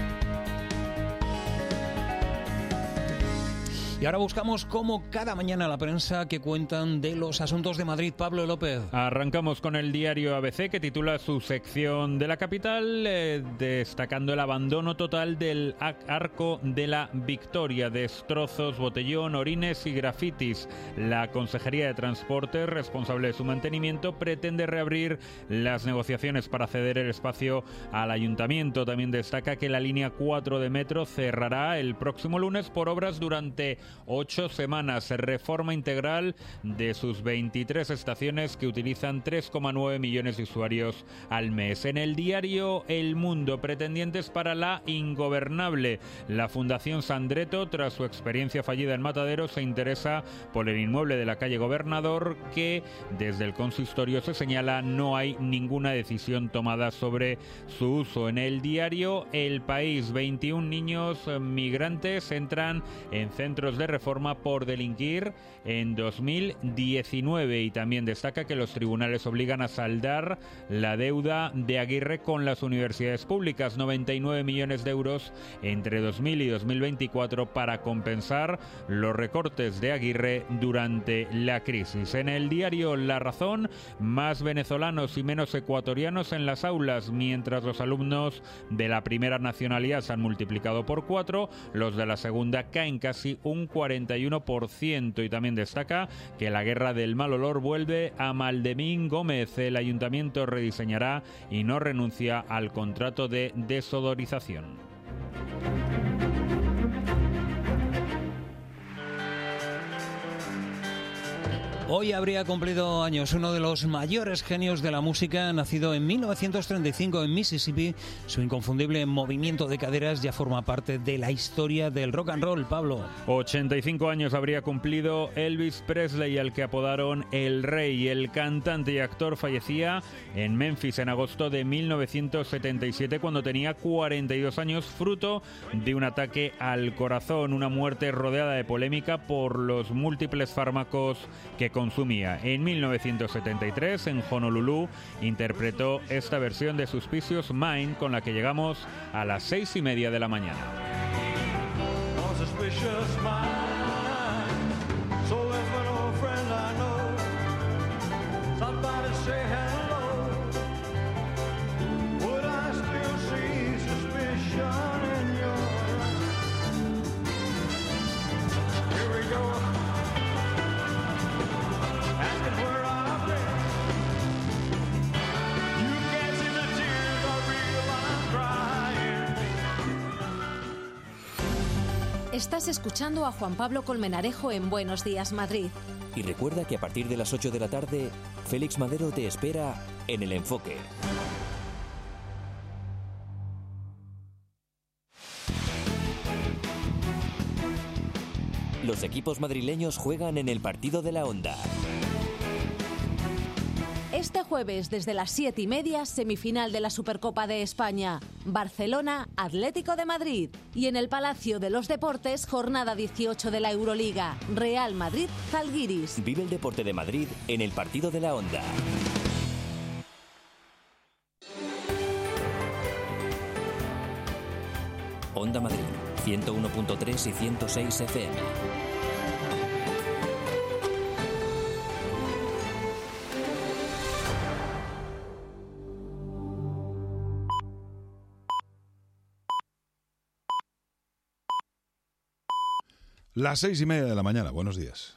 Y ahora buscamos, como cada mañana, la prensa que cuentan de los asuntos de Madrid. Pablo López. Arrancamos con el diario ABC, que titula su sección de la capital, destacando el abandono total del Arco de la Victoria. Destrozos, botellón, orines y grafitis. La Consejería de Transporte, responsable de su mantenimiento, pretende reabrir las negociaciones para ceder el espacio al ayuntamiento. También destaca que la línea 4 de metro cerrará el próximo lunes por obras durante 8 semanas. Reforma integral de sus 23 estaciones que utilizan 3,9 millones de usuarios al mes. En el diario El Mundo, pretendientes para la ingobernable. La Fundación Sandreto, tras su experiencia fallida en Matadero, se interesa por el inmueble de la calle Gobernador, que desde el consistorio se señala no hay ninguna decisión tomada sobre su uso. En el diario El País, 21 niños migrantes entran en centros de reforma por delinquir en 2019, y también destaca que los tribunales obligan a saldar la deuda de Aguirre con las universidades públicas, 99 millones de euros entre 2000 y 2024 para compensar los recortes de Aguirre durante la crisis. En el diario La Razón, más venezolanos y menos ecuatorianos en las aulas, mientras los alumnos de la primera nacionalidad se han multiplicado por 4, los de la segunda caen casi un 41%. Y también destaca que la guerra del mal olor vuelve a Maldemín Gómez. El ayuntamiento rediseñará y no renuncia al contrato de desodorización. Hoy habría cumplido años uno de los mayores genios de la música, nacido en 1935 en Mississippi. Su inconfundible movimiento de caderas ya forma parte de la historia del rock and roll. Pablo. 85 años habría cumplido Elvis Presley, al que apodaron El Rey. El cantante y actor fallecía en Memphis en agosto de 1977, cuando tenía 42 años, fruto de un ataque al corazón. Una muerte rodeada de polémica por los múltiples fármacos que consumía. En 1973, en Honolulu, interpretó esta versión de Suspicious Mind, con la que llegamos a las 6:30 de la mañana. Estás escuchando a Juan Pablo Colmenarejo en Buenos Días, Madrid. Y recuerda que a partir de las 8 de la tarde, Félix Madero te espera en El Enfoque. Los equipos madrileños juegan en el partido de la Onda. Este jueves, desde las 7:30, semifinal de la Supercopa de España. Barcelona, Atlético de Madrid. Y en el Palacio de los Deportes, jornada 18 de la Euroliga. Real Madrid, Zalgiris. Vive el deporte de Madrid en el partido de la Onda. Onda Madrid, 101.3 y 106 FM. Las 6:30 de la mañana, buenos días.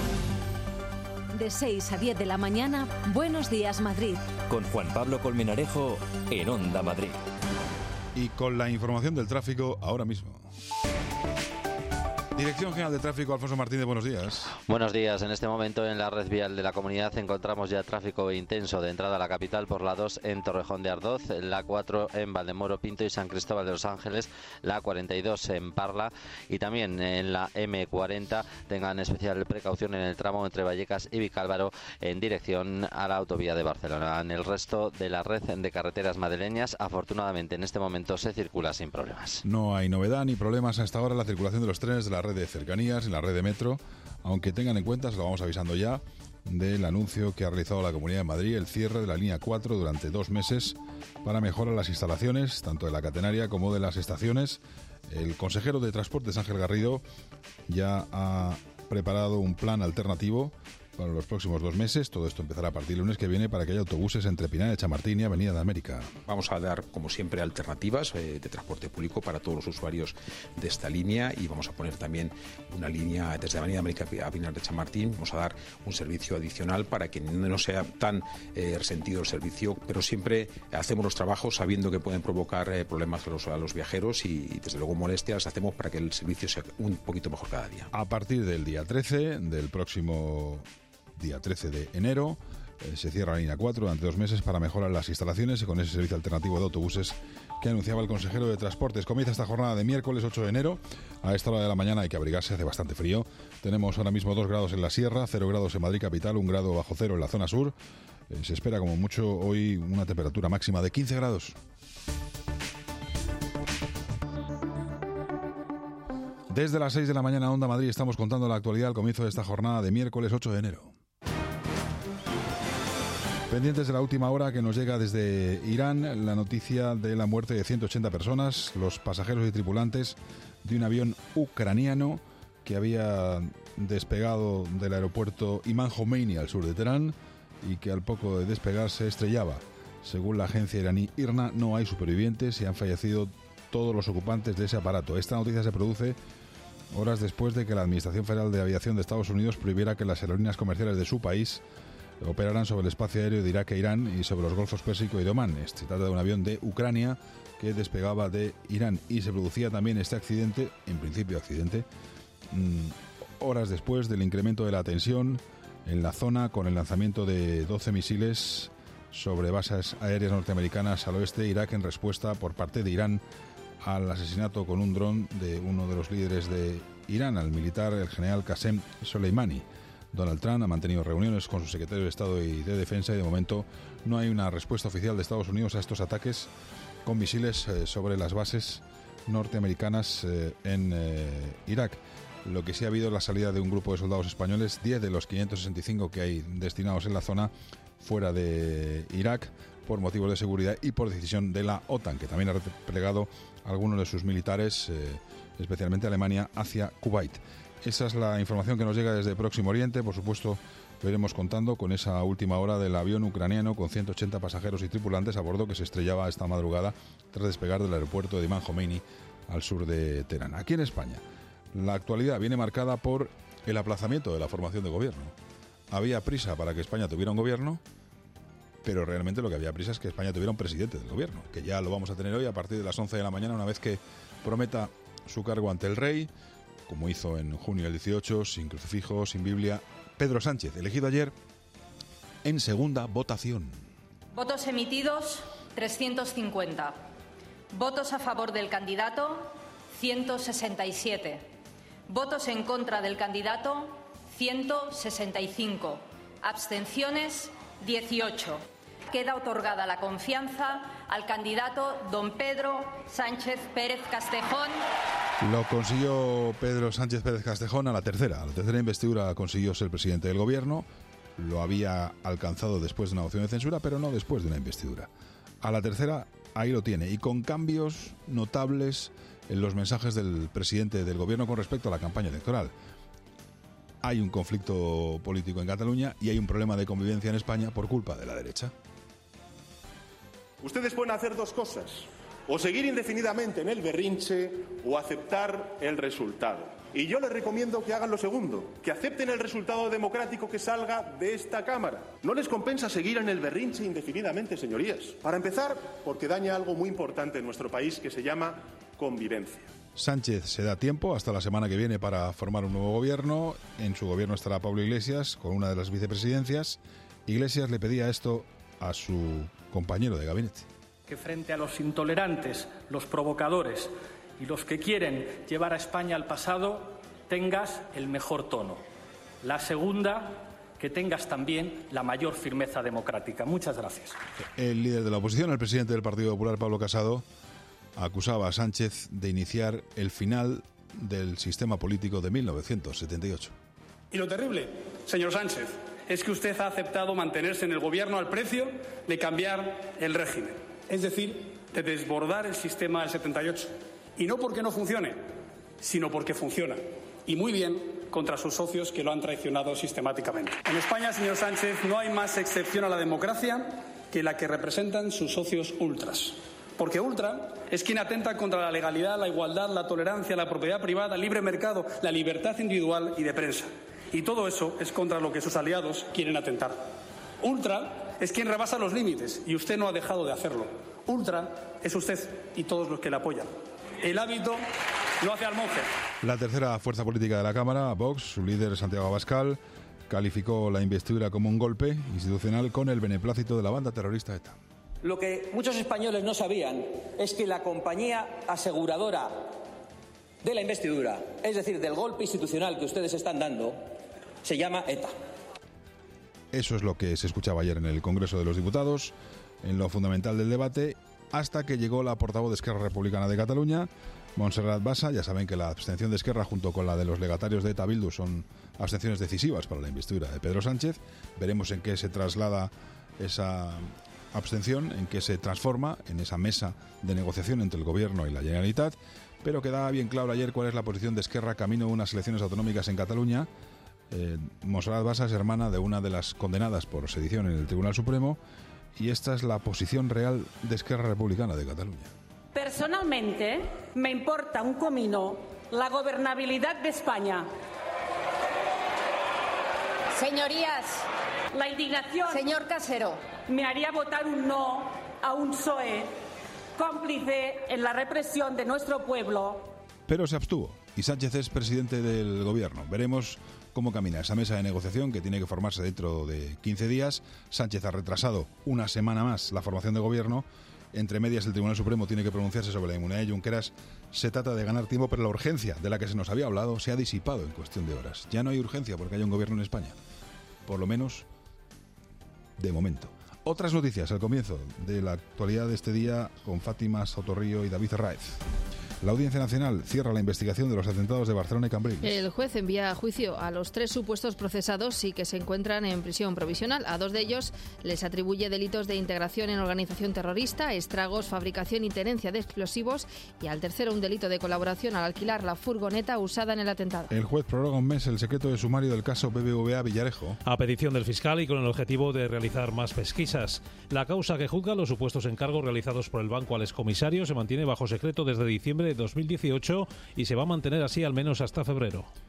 De 6 a 10 de la mañana, Buenos Días, Madrid. Con Juan Pablo Colmenarejo en Onda Madrid. Y con la información del tráfico ahora mismo. Dirección General de Tráfico, Alfonso Martínez, buenos días. Buenos días. En este momento en la red vial de la comunidad encontramos ya tráfico intenso de entrada a la capital por la 2 en Torrejón de Ardoz, la 4 en Valdemoro Pinto y San Cristóbal de los Ángeles, la 42 en Parla y también en la M40. Tengan especial precaución en el tramo entre Vallecas y Vicálvaro en dirección a la autovía de Barcelona. En el resto de la red de carreteras madrileñas, afortunadamente en este momento se circula sin problemas. No hay novedad ni problemas hasta ahora en la circulación de los trenes de la red de cercanías, en la red de metro, aunque tengan en cuenta, se lo vamos avisando ya, del anuncio que ha realizado la Comunidad de Madrid, el cierre de la línea 4 durante 2 meses para mejorar las instalaciones, tanto de la catenaria como de las estaciones. El consejero de Transportes, Ángel Garrido, ya ha preparado un plan alternativo para los próximos 2 meses. Todo esto empezará a partir del lunes que viene para que haya autobuses entre Pinar de Chamartín y Avenida de América. Vamos a dar, como siempre, alternativas de transporte público para todos los usuarios de esta línea y vamos a poner también una línea desde Avenida de América a Pinar de Chamartín. Vamos a dar un servicio adicional para que no sea tan resentido el servicio, pero siempre hacemos los trabajos sabiendo que pueden provocar problemas a los viajeros y desde luego molestias hacemos para que el servicio sea un poquito mejor cada día. A partir del día 13, del próximo día 13 de enero, se cierra la línea 4 durante 2 meses para mejorar las instalaciones y con ese servicio alternativo de autobuses que anunciaba el consejero de Transportes. Comienza esta jornada de miércoles 8 de enero. A esta hora de la mañana hay que abrigarse, hace bastante frío. Tenemos ahora mismo 2 grados en la sierra, 0 grados en Madrid capital, 1 grado bajo cero en la zona sur. Se espera como mucho hoy una temperatura máxima de 15 grados. Desde las 6 de la mañana, Onda Madrid, estamos contando la actualidad al comienzo de esta jornada de miércoles 8 de enero. Pendientes de la última hora que nos llega desde Irán, la noticia de la muerte de 180 personas, los pasajeros y tripulantes de un avión ucraniano que había despegado del aeropuerto Imam Khomeini al sur de Teherán y que al poco de despegar se estrellaba. Según la agencia iraní IRNA, no hay supervivientes y han fallecido todos los ocupantes de ese aparato. Esta noticia se produce horas después de que la Administración Federal de Aviación de Estados Unidos prohibiera que las aerolíneas comerciales de su país operaran sobre el espacio aéreo de Irak e Irán y sobre los golfos Pérsico y de Omán. Se trata de un avión de Ucrania que despegaba de Irán y se producía también este accidente, en principio accidente, horas después del incremento de la tensión en la zona con el lanzamiento de 12 misiles sobre bases aéreas norteamericanas al oeste de Irak en respuesta por parte de Irán al asesinato con un dron de uno de los líderes de Irán, al militar, el general Qasem Soleimani. Donald Trump ha mantenido reuniones con su secretario de Estado y de Defensa y de momento no hay una respuesta oficial de Estados Unidos a estos ataques con misiles sobre las bases norteamericanas en Irak. Lo que sí ha habido es la salida de un grupo de soldados españoles, 10 de los 565 que hay destinados en la zona fuera de Irak, por motivos de seguridad y por decisión de la OTAN, que también ha replegado a algunos de sus militares, especialmente Alemania, hacia Kuwait. Esa es la información que nos llega desde Próximo Oriente. Por supuesto, lo iremos contando con esa última hora del avión ucraniano con 180 pasajeros y tripulantes a bordo que se estrellaba esta madrugada tras despegar del aeropuerto de Imam Khomeini al sur de Teherán. Aquí en España, la actualidad viene marcada por el aplazamiento de la formación de gobierno. Había prisa para que España tuviera un gobierno, pero realmente lo que había prisa es que España tuviera un presidente del gobierno, que ya lo vamos a tener hoy a partir de las 11 de la mañana, una vez que prometa su cargo ante el rey como hizo en junio del 18, sin crucifijo, sin Biblia. Pedro Sánchez, elegido ayer en segunda votación. Votos emitidos, 350. Votos a favor del candidato, 167. Votos en contra del candidato, 165. Abstenciones, 18. Queda otorgada la confianza al candidato don Pedro Sánchez Pérez Castejón. Lo consiguió Pedro Sánchez Pérez Castejón a la tercera investidura consiguió ser presidente del gobierno. Lo había alcanzado después de una moción de censura, pero no después de una investidura. A la tercera, ahí lo tiene, y con cambios notables en los mensajes del presidente del gobierno con respecto a la campaña electoral. Hay un conflicto político en Cataluña y hay un problema de convivencia en España por culpa de la derecha. Ustedes pueden hacer dos cosas, o seguir indefinidamente en el berrinche o aceptar el resultado. Y yo les recomiendo que hagan lo segundo, que acepten el resultado democrático que salga de esta Cámara. No les compensa seguir en el berrinche indefinidamente, señorías. Para empezar, porque daña algo muy importante en nuestro país que se llama convivencia. Sánchez se da tiempo hasta la semana que viene para formar un nuevo gobierno. En su gobierno estará Pablo Iglesias con una de las vicepresidencias. Iglesias le pedía esto a su compañero de gabinete. Que frente a los intolerantes, los provocadores y los que quieren llevar a España al pasado, tengas el mejor tono. La segunda, que tengas también la mayor firmeza democrática. Muchas gracias. El líder de la oposición, el presidente del Partido Popular, Pablo Casado, acusaba a Sánchez de iniciar el final del sistema político de 1978. Y lo terrible, señor Sánchez, es que usted ha aceptado mantenerse en el gobierno al precio de cambiar el régimen, es decir, de desbordar el sistema del 78. Y no porque no funcione, sino porque funciona. Y muy bien contra sus socios que lo han traicionado sistemáticamente. En España, señor Sánchez, no hay más excepción a la democracia que la que representan sus socios ultras. Porque ultra es quien atenta contra la legalidad, la igualdad, la tolerancia, la propiedad privada, el libre mercado, la libertad individual y de prensa. Y todo eso es contra lo que sus aliados quieren atentar. Ultra es quien rebasa los límites y usted no ha dejado de hacerlo. Ultra es usted y todos los que le apoyan. El hábito no hace al monje. La tercera fuerza política de la Cámara, Vox, su líder Santiago Abascal, calificó la investidura como un golpe institucional con el beneplácito de la banda terrorista ETA. Lo que muchos españoles no sabían es que la compañía aseguradora de la investidura, es decir, del golpe institucional que ustedes están dando, se llama ETA. Eso es lo que se escuchaba ayer en el Congreso de los Diputados, en lo fundamental del debate, hasta que llegó la portavoz de Esquerra Republicana de Cataluña, Montserrat Bassa. Ya saben que la abstención de Esquerra junto con la de los legatarios de ETA Bildu son abstenciones decisivas para la investidura de Pedro Sánchez. Veremos en qué se traslada esa abstención, en qué se transforma en esa mesa de negociación entre el Gobierno y la Generalitat, pero quedaba bien claro ayer cuál es la posición de Esquerra camino a unas elecciones autonómicas en Cataluña. Montserrat Bassa es hermana de una de las condenadas por sedición en el Tribunal Supremo, y esta es la posición real de Esquerra Republicana de Cataluña. Personalmente, me importa un comino la gobernabilidad de España. Señorías, la indignación, señor Casero, me haría votar un no a un PSOE cómplice en la represión de nuestro pueblo. Pero se abstuvo y Sánchez es presidente del gobierno. Veremos cómo camina esa mesa de negociación que tiene que formarse dentro de 15 días. Sánchez ha retrasado una semana más la formación de gobierno. Entre medias el Tribunal Supremo tiene que pronunciarse sobre la inmunidad de Junqueras. Se trata de ganar tiempo, pero la urgencia de la que se nos había hablado se ha disipado en cuestión de horas. Ya no hay urgencia porque haya un gobierno en España. Por lo menos, de momento. Otras noticias al comienzo de la actualidad de este día con Fátima Sotorrío y David Herráez. La Audiencia Nacional cierra la investigación de los atentados de Barcelona y Cambrils. El juez envía a juicio a los 3 supuestos procesados y que se encuentran en prisión provisional. A 2 de ellos les atribuye delitos de integración en organización terrorista, estragos, fabricación y tenencia de explosivos, y al tercero un delito de colaboración al alquilar la furgoneta usada en el atentado. El juez prorroga un mes el secreto de sumario del caso BBVA Villarejo. A petición del fiscal y con el objetivo de realizar más pesquisas. La causa que juzga los supuestos encargos realizados por el banco al excomisario se mantiene bajo secreto desde diciembre de 2018 y se va a mantener así al menos hasta febrero.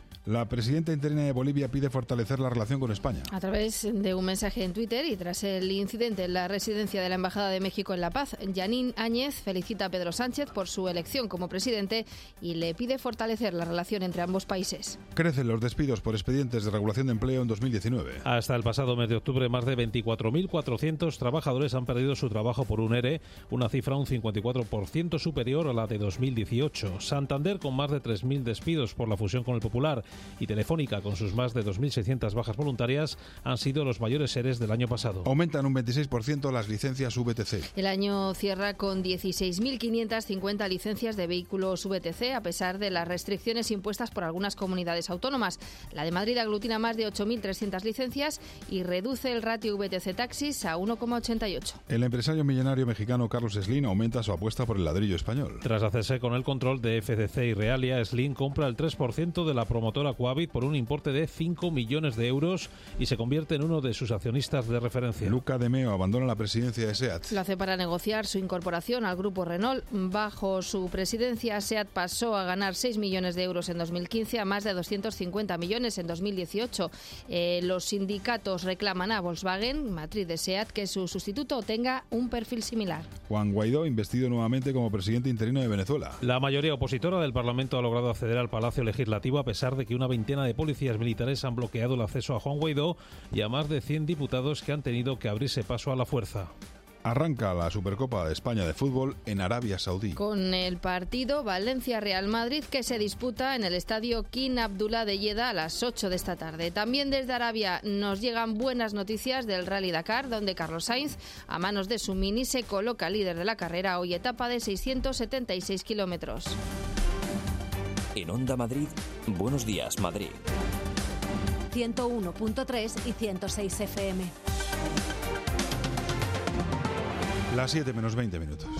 La presidenta interina de Bolivia pide fortalecer la relación con España. A través de un mensaje en Twitter y tras el incidente en la residencia de la Embajada de México en La Paz, Yanín Áñez felicita a Pedro Sánchez por su elección como presidente y le pide fortalecer la relación entre ambos países. Crecen los despidos por expedientes de regulación de empleo en 2019. Hasta el pasado mes de octubre, más de 24.400 trabajadores han perdido su trabajo por un ERE, una cifra un 54% superior a la de 2018. Santander, con más de 3.000 despidos por la fusión con el Popular, y Telefónica, con sus más de 2.600 bajas voluntarias, han sido los mayores EREs del año pasado. Aumentan un 26% las licencias VTC. El año cierra con 16.550 licencias de vehículos VTC, a pesar de las restricciones impuestas por algunas comunidades autónomas. La de Madrid aglutina más de 8.300 licencias y reduce el ratio VTC taxis a 1,88. El empresario millonario mexicano Carlos Slim aumenta su apuesta por el ladrillo español. Tras hacerse con el control de FCC y Realia, Slim compra el 3% de la promotora Coavit por un importe de 5 millones de euros y se convierte en uno de sus accionistas de referencia. Luca de Meo abandona la presidencia de SEAT. Lo hace para negociar su incorporación al grupo Renault. Bajo su presidencia, SEAT pasó a ganar 6 millones de euros en 2015 a más de 250 millones en 2018. Los sindicatos reclaman a Volkswagen, matriz de SEAT, que su sustituto tenga un perfil similar. Juan Guaidó investido nuevamente como presidente interino de Venezuela. La mayoría opositora del Parlamento ha logrado acceder al Palacio Legislativo a pesar de que una veintena de policías militares han bloqueado el acceso a Juan Guaidó y a más de 100 diputados que han tenido que abrirse paso a la fuerza. Arranca la Supercopa de España de fútbol en Arabia Saudí. Con el partido Valencia-Real Madrid que se disputa en el estadio King Abdullah de Jeddah a las 8 de esta tarde. También desde Arabia nos llegan buenas noticias del Rally Dakar, donde Carlos Sainz, a manos de su Mini, se coloca líder de la carrera, hoy etapa de 676 kilómetros. En Onda Madrid, Buenos Días, Madrid. 101.3 y 106 FM. Las 7 menos 20 minutos.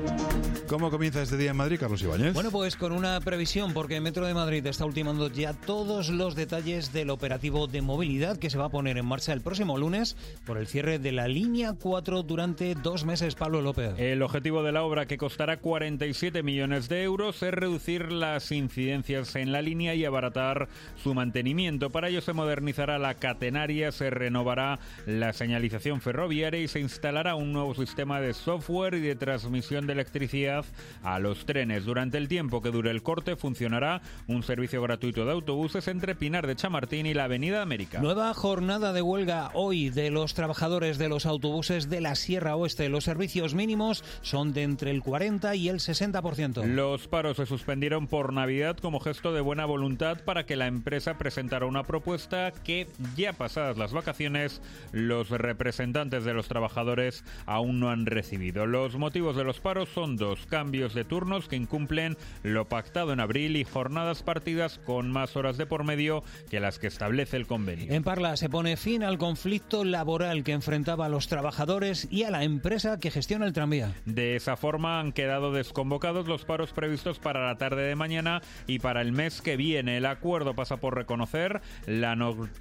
¿Cómo comienza este día en Madrid, Carlos Ibáñez? Bueno, pues con una previsión, porque Metro de Madrid está ultimando ya todos los detalles del operativo de movilidad que se va a poner en marcha el próximo lunes por el cierre de la línea 4 durante 2 meses. Pablo López. El objetivo de la obra, que costará 47 millones de euros, es reducir las incidencias en la línea y abaratar su mantenimiento. Para ello se modernizará la catenaria, se renovará la señalización ferroviaria y se instalará un nuevo sistema de software y de transmisión de electricidad a los trenes. Durante el tiempo que dure el corte funcionará un servicio gratuito de autobuses entre Pinar de Chamartín y la Avenida América. Nueva jornada de huelga hoy de los trabajadores de los autobuses de la Sierra Oeste. Los servicios mínimos son de entre el 40 y el 60%. Los paros se suspendieron por Navidad como gesto de buena voluntad para que la empresa presentara una propuesta que, ya pasadas las vacaciones, los representantes de los trabajadores aún no han recibido. Los motivos de los paros son 2: cambios de turnos que incumplen lo pactado en abril y jornadas partidas con más horas de por medio que las que establece el convenio. En Parla se pone fin al conflicto laboral que enfrentaba a los trabajadores y a la empresa que gestiona el tranvía. De esa forma han quedado desconvocados los paros previstos para la tarde de mañana y para el mes que viene. El acuerdo pasa por reconocer la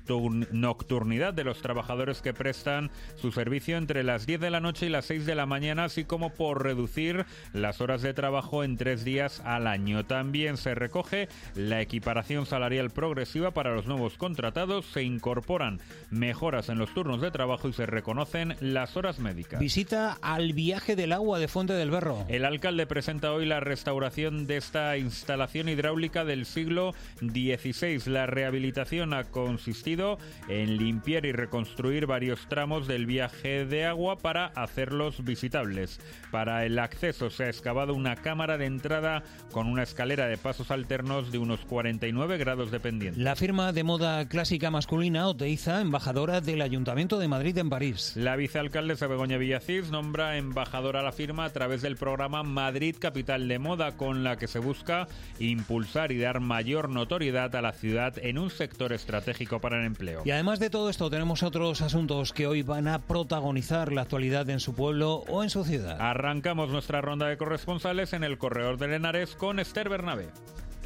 nocturnidad de los trabajadores que prestan su servicio entre las 10 de la noche y las 6 de la mañana, así como por reducir las horas de trabajo en 3 días al año. También se recoge la equiparación salarial progresiva para los nuevos contratados, se incorporan mejoras en los turnos de trabajo y se reconocen las horas médicas. Visita al viaje del agua de Fuente del Berro. El alcalde presenta hoy la restauración de esta instalación hidráulica del siglo XVI. La rehabilitación ha consistido en limpiar y reconstruir varios tramos del viaje de agua para hacerlos visitables. Para el acceso se ha excavado una cámara de entrada con una escalera de pasos alternos de unos 49 grados de pendiente. La firma de moda clásica masculina Oteiza, embajadora del Ayuntamiento de Madrid en París. La vicealcaldesa Begoña Villacís nombra embajadora a la firma a través del programa Madrid Capital de Moda, con la que se busca impulsar y dar mayor notoriedad a la ciudad en un sector estratégico para el empleo. Y además de todo esto tenemos otros asuntos que hoy van a protagonizar la actualidad en su pueblo o en su ciudad. Arrancamos nuestra ronda de corresponsales en el Corredor del Henares con Esther Bernabé.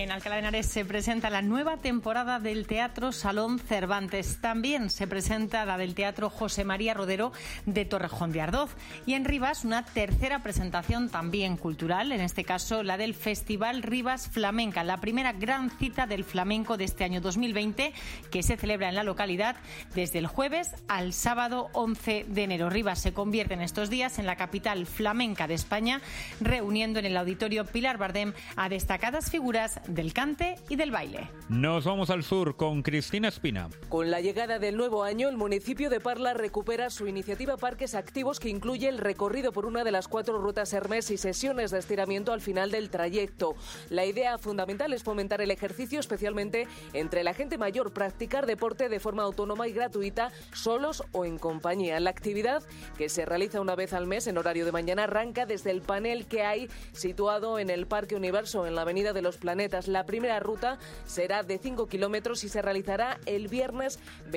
En Alcalá de Henares se presenta la nueva temporada del Teatro Salón Cervantes. También se presenta la del Teatro José María Rodero de Torrejón de Ardoz. Y en Rivas una tercera presentación también cultural, en este caso la del Festival Rivas Flamenca, la primera gran cita del flamenco de este año 2020 que se celebra en la localidad desde el jueves al sábado 11 de enero. Rivas se convierte en estos días en la capital flamenca de España, reuniendo en el Auditorio Pilar Bardem a destacadas figuras del cante y del baile. Nos vamos al sur con Cristina Espina. Con la llegada del nuevo año, el municipio de Parla recupera su iniciativa Parques Activos, que incluye el recorrido por una de las 4 rutas Hermes y sesiones de estiramiento al final del trayecto. La idea fundamental es fomentar el ejercicio, especialmente entre la gente mayor, practicar deporte de forma autónoma y gratuita, solos o en compañía. La actividad, que se realiza una vez al mes en horario de mañana, arranca desde el panel que hay situado en el Parque Universo, en la Avenida de los Planetas. La primera ruta será de 5 kilómetros y se realizará el viernes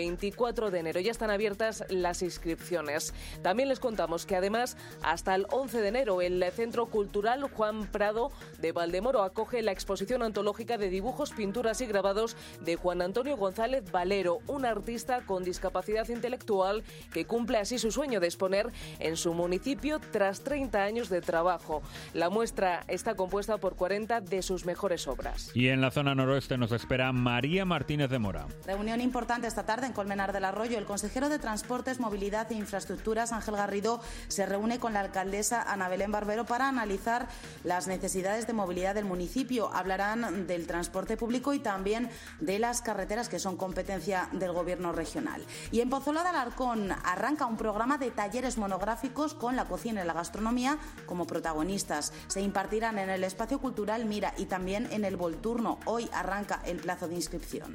24 de enero. Ya están abiertas las inscripciones. También les contamos que además hasta el 11 de enero el Centro Cultural Juan Prado de Valdemoro acoge la exposición antológica de dibujos, pinturas y grabados de Juan Antonio González Valero, un artista con discapacidad intelectual que cumple así su sueño de exponer en su municipio tras 30 años de trabajo. La muestra está compuesta por 40 de sus mejores obras. Y en la zona noroeste nos espera María Martínez de Mora. Reunión importante esta tarde en Colmenar del Arroyo. El consejero de Transportes, Movilidad e Infraestructuras, Ángel Garrido, se reúne con la alcaldesa Ana Belén Barbero para analizar las necesidades de movilidad del municipio. Hablarán del transporte público y también de las carreteras, que son competencia del Gobierno regional. Y en Pozuelo de Alarcón arranca un programa de talleres monográficos con la cocina y la gastronomía como protagonistas. Se impartirán en el Espacio Cultural Mira y también en el Volturno. Hoy arranca el plazo de inscripción.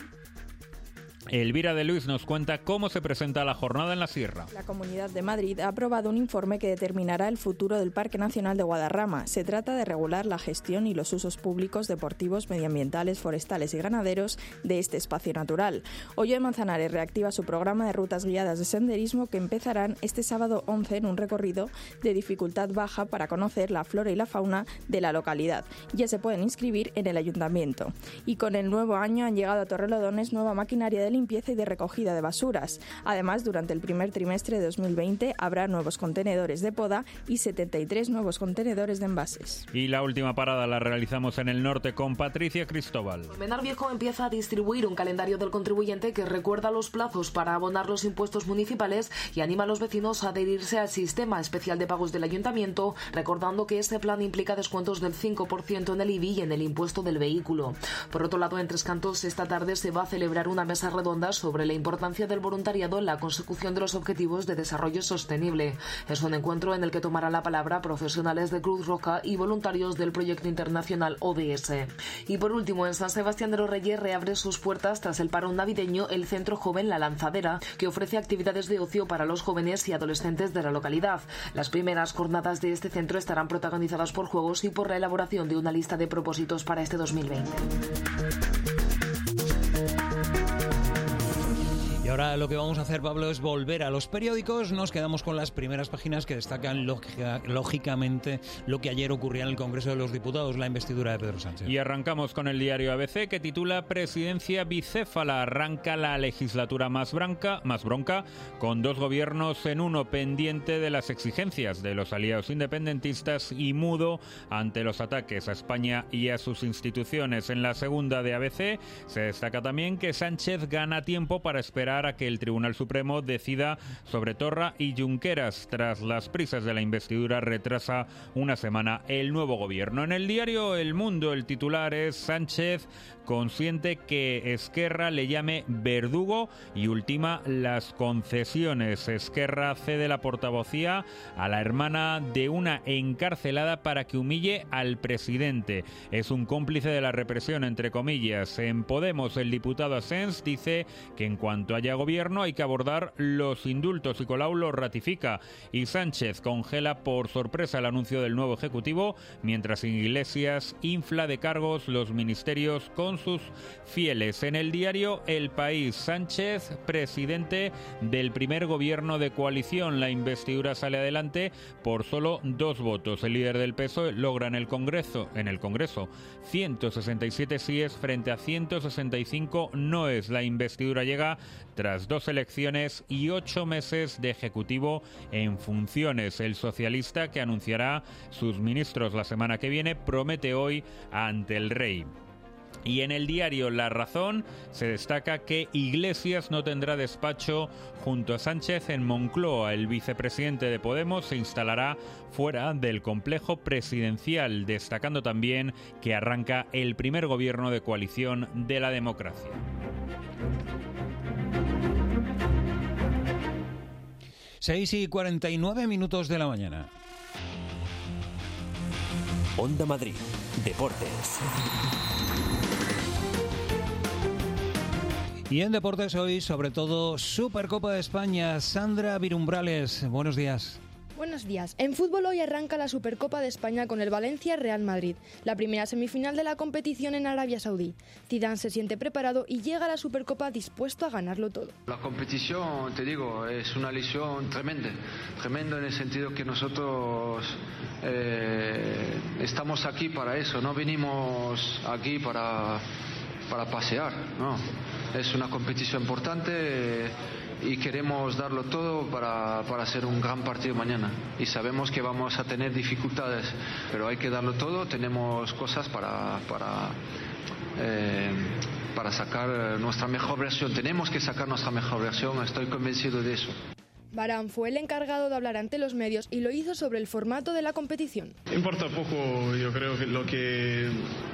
Elvira de Luis nos cuenta cómo se presenta la jornada en la Sierra. La Comunidad de Madrid ha aprobado un informe que determinará el futuro del Parque Nacional de Guadarrama. Se trata de regular la gestión y los usos públicos, deportivos, medioambientales, forestales y ganaderos de este espacio natural. Hoyo de Manzanares reactiva su programa de rutas guiadas de senderismo que empezarán este sábado 11 en un recorrido de dificultad baja para conocer la flora y la fauna de la localidad. Ya se pueden inscribir en el ayuntamiento. Y con el nuevo año han llegado a Torrelodones nueva maquinaria de limpieza y de recogida de basuras. Además, durante el primer trimestre de 2020 habrá nuevos contenedores de poda y 73 nuevos contenedores de envases. Y la última parada la realizamos en el norte con Patricia Cristóbal. Colmenar Viejo empieza a distribuir un calendario del contribuyente que recuerda los plazos para abonar los impuestos municipales y anima a los vecinos a adherirse al sistema especial de pagos del ayuntamiento, recordando que este plan implica descuentos del 5% en el IBI y en el impuesto del vehículo. Por otro lado, en Tres Cantos esta tarde se va a celebrar una mesa redonda sobre la importancia del voluntariado en la consecución de los objetivos de desarrollo sostenible. Es un encuentro en el que tomarán la palabra profesionales de Cruz Roja y voluntarios del proyecto internacional ODS. Y por último, en San Sebastián de los Reyes reabre sus puertas tras el parón navideño el Centro Joven La Lanzadera, que ofrece actividades de ocio para los jóvenes y adolescentes de la localidad. Las primeras jornadas de este centro estarán protagonizadas por juegos y por la elaboración de una lista de propósitos para este 2020. Y ahora lo que vamos a hacer, Pablo, es volver a los periódicos. Nos quedamos con las primeras páginas que destacan lógicamente lo que ayer ocurría en el Congreso de los Diputados, la investidura de Pedro Sánchez. Y arrancamos con el diario ABC, que titula Presidencia bicéfala. Arranca la legislatura más bronca, con 2 gobiernos en uno, pendiente de las exigencias de los aliados independentistas y mudo ante los ataques a España y a sus instituciones. En la segunda de ABC se destaca también que Sánchez gana tiempo para esperar a que el Tribunal Supremo decida sobre Torra y Junqueras. Tras las prisas de la investidura, retrasa una semana el nuevo gobierno. En el diario El Mundo, el titular es Sánchez consciente que Esquerra le llame verdugo y ultima las concesiones. Esquerra cede la portavocía a la hermana de una encarcelada para que humille al presidente. Es un cómplice de la represión, entre comillas. En Podemos, el diputado Asens dice que en cuanto haya hacia gobierno hay que abordar los indultos y Colau lo ratifica y Sánchez congela por sorpresa el anuncio del nuevo Ejecutivo, mientras Iglesias infla de cargos los ministerios con sus fieles. En el diario El País, Sánchez, presidente del primer gobierno de coalición. La investidura sale adelante por solo 2 votos. El líder del PSOE logra en el Congreso 167 síes frente a 165 noes. La investidura llega tras 2 elecciones y 8 meses de Ejecutivo en funciones. El socialista, que anunciará sus ministros la semana que viene, promete hoy ante el rey. Y en el diario La Razón se destaca que Iglesias no tendrá despacho junto a Sánchez en Moncloa. El vicepresidente de Podemos se instalará fuera del complejo presidencial, destacando también que arranca el primer gobierno de coalición de la democracia. Seis y 49 minutos de la mañana. Onda Madrid, Deportes. Y en deportes hoy, sobre todo, Supercopa de España. Sandra Virumbrales, buenos días. Buenos días. En fútbol hoy arranca la Supercopa de España con el Valencia-Real Madrid, la primera semifinal de la competición en Arabia Saudí. Zidane se siente preparado y llega a la Supercopa dispuesto a ganarlo todo. La competición, te digo, es una ilusión tremenda en el sentido que nosotros estamos aquí para eso, no vinimos aquí para pasear, no. Es una competición importante y queremos darlo todo para hacer un gran partido mañana. Y sabemos que vamos a tener dificultades, pero hay que darlo todo. Tenemos cosas para sacar nuestra mejor versión. Tenemos que sacar nuestra mejor versión, estoy convencido de eso. Varane fue el encargado de hablar ante los medios y lo hizo sobre el formato de la competición. Importa poco, yo creo que lo que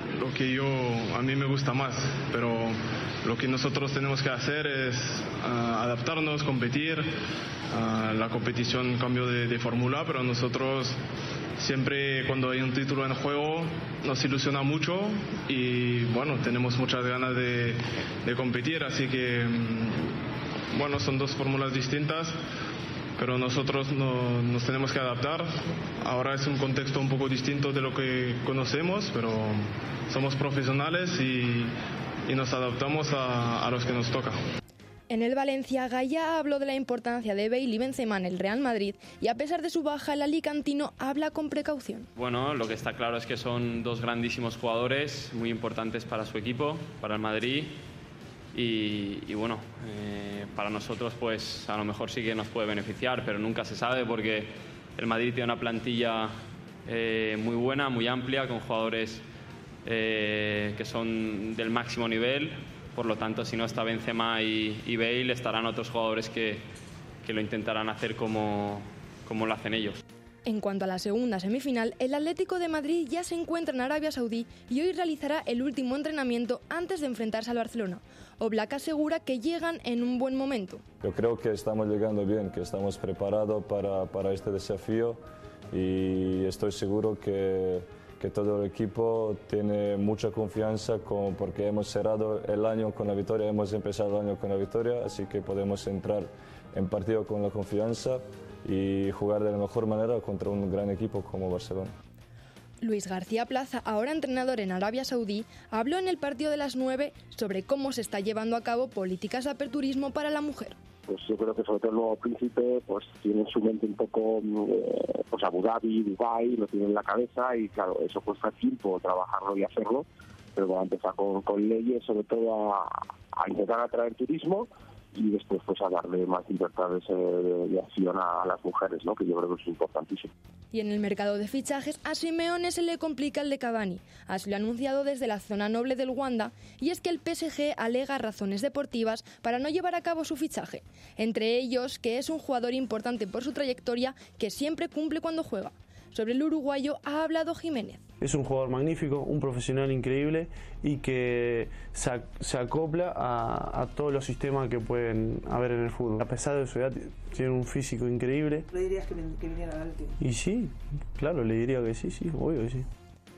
a mí me gusta más, pero lo que nosotros tenemos que hacer es adaptarnos, competir. La competición cambió de fórmula, pero nosotros siempre cuando hay un título en juego nos ilusiona mucho y bueno, tenemos muchas ganas de competir, así que bueno, son 2 fórmulas distintas, pero nosotros nos tenemos que adaptar. Ahora es un contexto un poco distinto de lo que conocemos, pero somos profesionales y nos adaptamos a los que nos toca. En el Valencia, Gaya habló de la importancia de Bale y Benzema en el Real Madrid y a pesar de su baja, el alicantino habla con precaución. Bueno, lo que está claro es que son 2 grandísimos jugadores, muy importantes para su equipo, para el Madrid. Y bueno, para nosotros pues a lo mejor sí que nos puede beneficiar, pero nunca se sabe porque el Madrid tiene una plantilla muy buena, muy amplia, con jugadores que son del máximo nivel. Por lo tanto, si no está Benzema y Bale, estarán otros jugadores que lo intentarán hacer como lo hacen ellos. En cuanto a la segunda semifinal, el Atlético de Madrid ya se encuentra en Arabia Saudí y hoy realizará el último entrenamiento antes de enfrentarse al Barcelona. Oblak asegura que llegan en un buen momento. Yo creo que estamos llegando bien, que estamos preparados para este desafío y estoy seguro que todo el equipo tiene mucha confianza porque hemos cerrado el año con la victoria, hemos empezado el año con la victoria, así que podemos entrar en partido con la confianza y jugar de la mejor manera contra un gran equipo como Barcelona. Luis García Plaza, ahora entrenador en Arabia Saudí, habló en el partido de las 9 sobre cómo se está llevando a cabo políticas de aperturismo para la mujer. Pues yo creo que sobre todo el nuevo príncipe pues tiene en su mente un poco pues Abu Dhabi, Dubái, lo tiene en la cabeza y claro, eso cuesta tiempo trabajarlo y hacerlo, pero va a empezar con leyes sobre todo a intentar atraer turismo y después pues a darle más libertades de acción a las mujeres, ¿no? Que yo creo que es importantísimo. Y en el mercado de fichajes a Simeone se le complica el de Cavani. Así lo ha anunciado desde la zona noble del Wanda y es que el PSG alega razones deportivas para no llevar a cabo su fichaje. Entre ellos que es un jugador importante por su trayectoria que siempre cumple cuando juega. Sobre el uruguayo ha hablado Jiménez. Es un jugador magnífico, un profesional increíble y que se acopla a todos los sistemas que pueden haber en el fútbol. A pesar de su edad, tiene un físico increíble. ¿Le dirías que viniera al Atlético? Y sí, claro, le diría que sí, obvio que sí.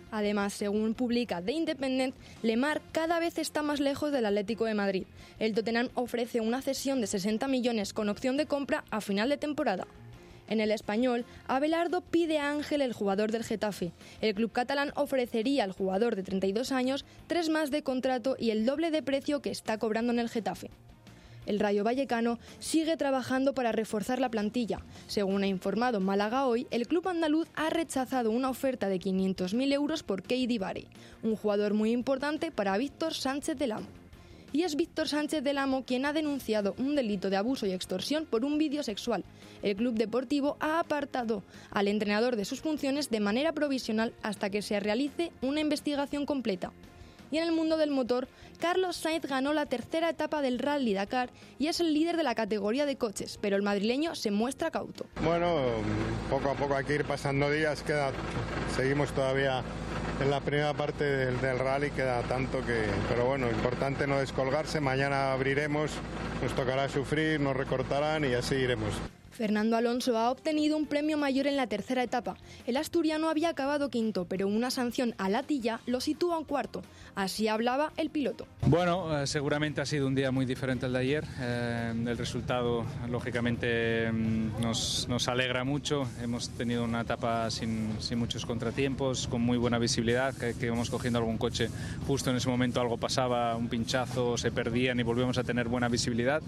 Además, según publica The Independent, Lemar cada vez está más lejos del Atlético de Madrid. El Tottenham ofrece una cesión de 60 millones con opción de compra a final de temporada. En el Español, Abelardo pide a Ángel, el jugador del Getafe. El club catalán ofrecería al jugador de 32 años 3 más de contrato y el doble de precio que está cobrando en el Getafe. El Rayo Vallecano sigue trabajando para reforzar la plantilla. Según ha informado Málaga Hoy, el club andaluz ha rechazado una oferta de 500.000 euros por Keidi Bare, un jugador muy importante para Víctor Sánchez del Amo. Y es Víctor Sánchez del Amo quien ha denunciado un delito de abuso y extorsión por un vídeo sexual. El club deportivo ha apartado al entrenador de sus funciones de manera provisional hasta que se realice una investigación completa. Y en el mundo del motor, Carlos Sainz ganó la tercera etapa del Rally Dakar y es el líder de la categoría de coches, pero el madrileño se muestra cauto. Bueno, poco a poco hay que ir pasando días, seguimos todavía en la primera parte del rally, queda tanto que... Pero bueno, importante no descolgarse, mañana abriremos, nos tocará sufrir, nos recortarán y así iremos. Fernando Alonso ha obtenido un premio mayor en la tercera etapa. El asturiano había acabado quinto, pero una sanción a Latilla lo sitúa en cuarto. Así hablaba el piloto. Bueno, seguramente ha sido un día muy diferente al de ayer. El resultado, lógicamente, nos alegra mucho. Hemos tenido una etapa sin muchos contratiempos, con muy buena visibilidad, que íbamos cogiendo algún coche. Justo en ese momento algo pasaba, un pinchazo, se perdían y volvíamos a tener buena visibilidad.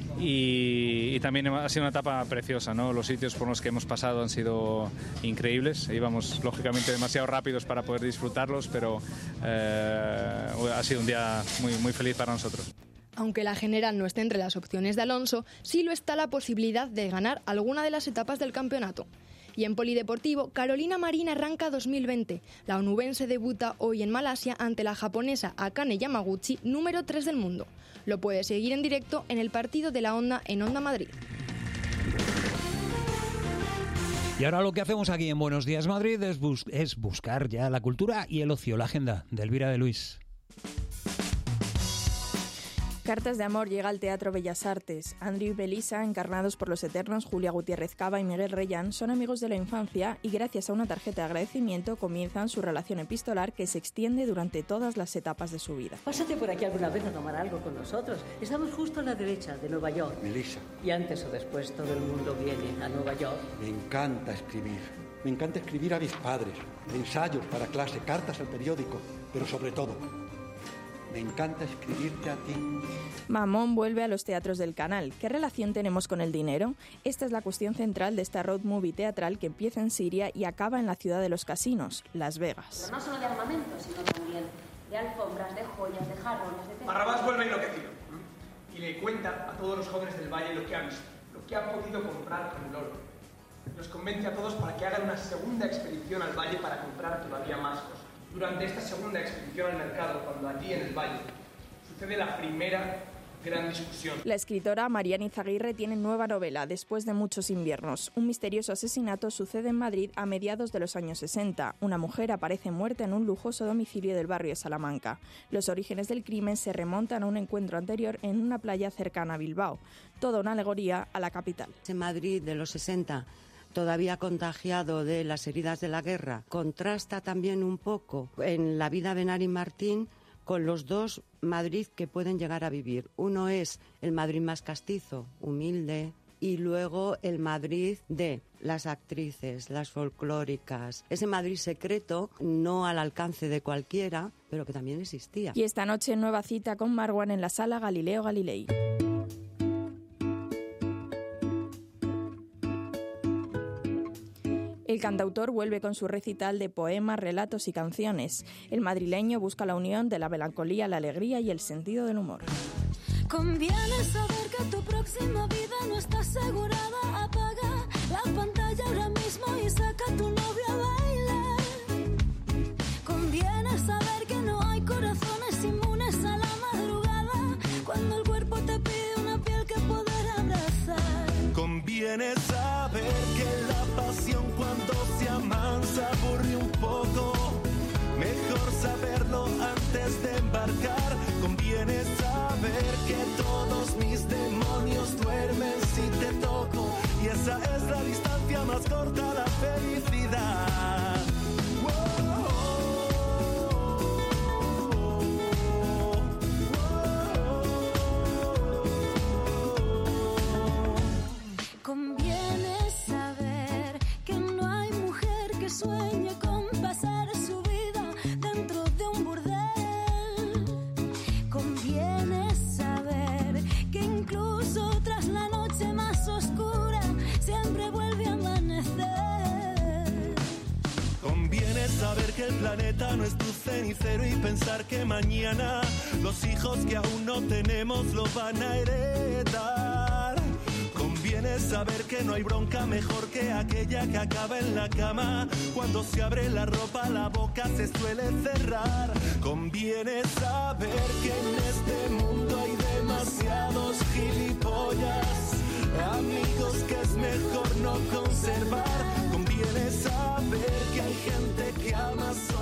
Y también ha sido una etapa preciosa, ¿no? Los sitios por los que hemos pasado han sido increíbles. Íbamos lógicamente demasiado rápidos para poder disfrutarlos, pero ha sido un día muy feliz para nosotros. Aunque la general no esté entre las opciones de Alonso, sí lo está la posibilidad de ganar alguna de las etapas del campeonato. Y en polideportivo, Carolina Marín arranca 2020. La onubense debuta hoy en Malasia ante la japonesa Akane Yamaguchi, número 3 del mundo. Lo puede seguir en directo en el partido de la Onda en Onda Madrid. Y ahora lo que hacemos aquí en Buenos Días Madrid es buscar ya la cultura y el ocio, la agenda de Elvira de Luis. Cartas de amor llega al Teatro Bellas Artes. Andrew y Belisa, encarnados por los eternos Julia Gutiérrez Cava y Miguel Reyán, son amigos de la infancia y gracias a una tarjeta de agradecimiento comienzan su relación epistolar que se extiende durante todas las etapas de su vida. Pásate por aquí alguna vez a tomar algo con nosotros. Estamos justo a la derecha de Nueva York. Melissa. Y antes o después todo el mundo viene a Nueva York. Me encanta escribir. Me encanta escribir a mis padres, ensayos para clase, cartas al periódico, pero sobre todo, me encanta escribirte a ti. Mamón vuelve a los teatros del canal. ¿Qué relación tenemos con el dinero? Esta es la cuestión central de esta road movie teatral que empieza en Siria y acaba en la ciudad de los casinos, Las Vegas. Pero no solo de armamento, sino también de alfombras, de joyas, de jarrones, de... Barrabás vuelve enloquecido y le cuenta a todos los jóvenes del valle lo que ha visto, lo que ha podido comprar con el oro. Los convence a todos para que hagan una segunda expedición al valle para comprar todavía más cosas. Durante esta segunda expedición al mercado, cuando allí en el valle sucede la primera gran discusión. La escritora Mariana Izaguirre tiene nueva novela, Después de muchos inviernos. Un misterioso asesinato sucede en Madrid a mediados de los años 60. Una mujer aparece muerta en un lujoso domicilio del barrio de Salamanca. Los orígenes del crimen se remontan a un encuentro anterior en una playa cercana a Bilbao. Toda una alegoría a la capital. En Madrid de los 60... todavía contagiado de las heridas de la guerra, contrasta también un poco en la vida de Benari Martín con los dos Madrid que pueden llegar a vivir. Uno es el Madrid más castizo, humilde, y luego el Madrid de las actrices, las folclóricas, ese Madrid secreto, no al alcance de cualquiera, pero que también existía. Y esta noche nueva cita con Marwan en la sala Galileo Galilei. El cantautor vuelve con su recital de poemas, relatos y canciones. El madrileño busca la unión de la melancolía, la alegría y el sentido del humor. Conviene saber que tu próxima vida no está asegurada. Apaga la pantalla ahora mismo y saca a tu novio a bailar. Conviene saber que no hay corazones inmunes a la madrugada cuando el cuerpo te pide una piel que poder abrazar. Conviene saber que la pasión cuando se amansa aburre un poco. Mejor saberlo antes de embarcar. Conviene saber que todos mis demonios duermen si te toco. Y esa es la distancia más corta a la felicidad. Wow. planeta no es tu cenicero y pensar que mañana los hijos que aún no tenemos lo van a heredar. Conviene saber que no hay bronca mejor que aquella que acaba en la cama. Cuando se abre la ropa la boca se suele cerrar. Conviene saber que en este mundo hay demasiados gilipollas, amigos que es mejor no conservar. Conviene saber que hay gente que ama solo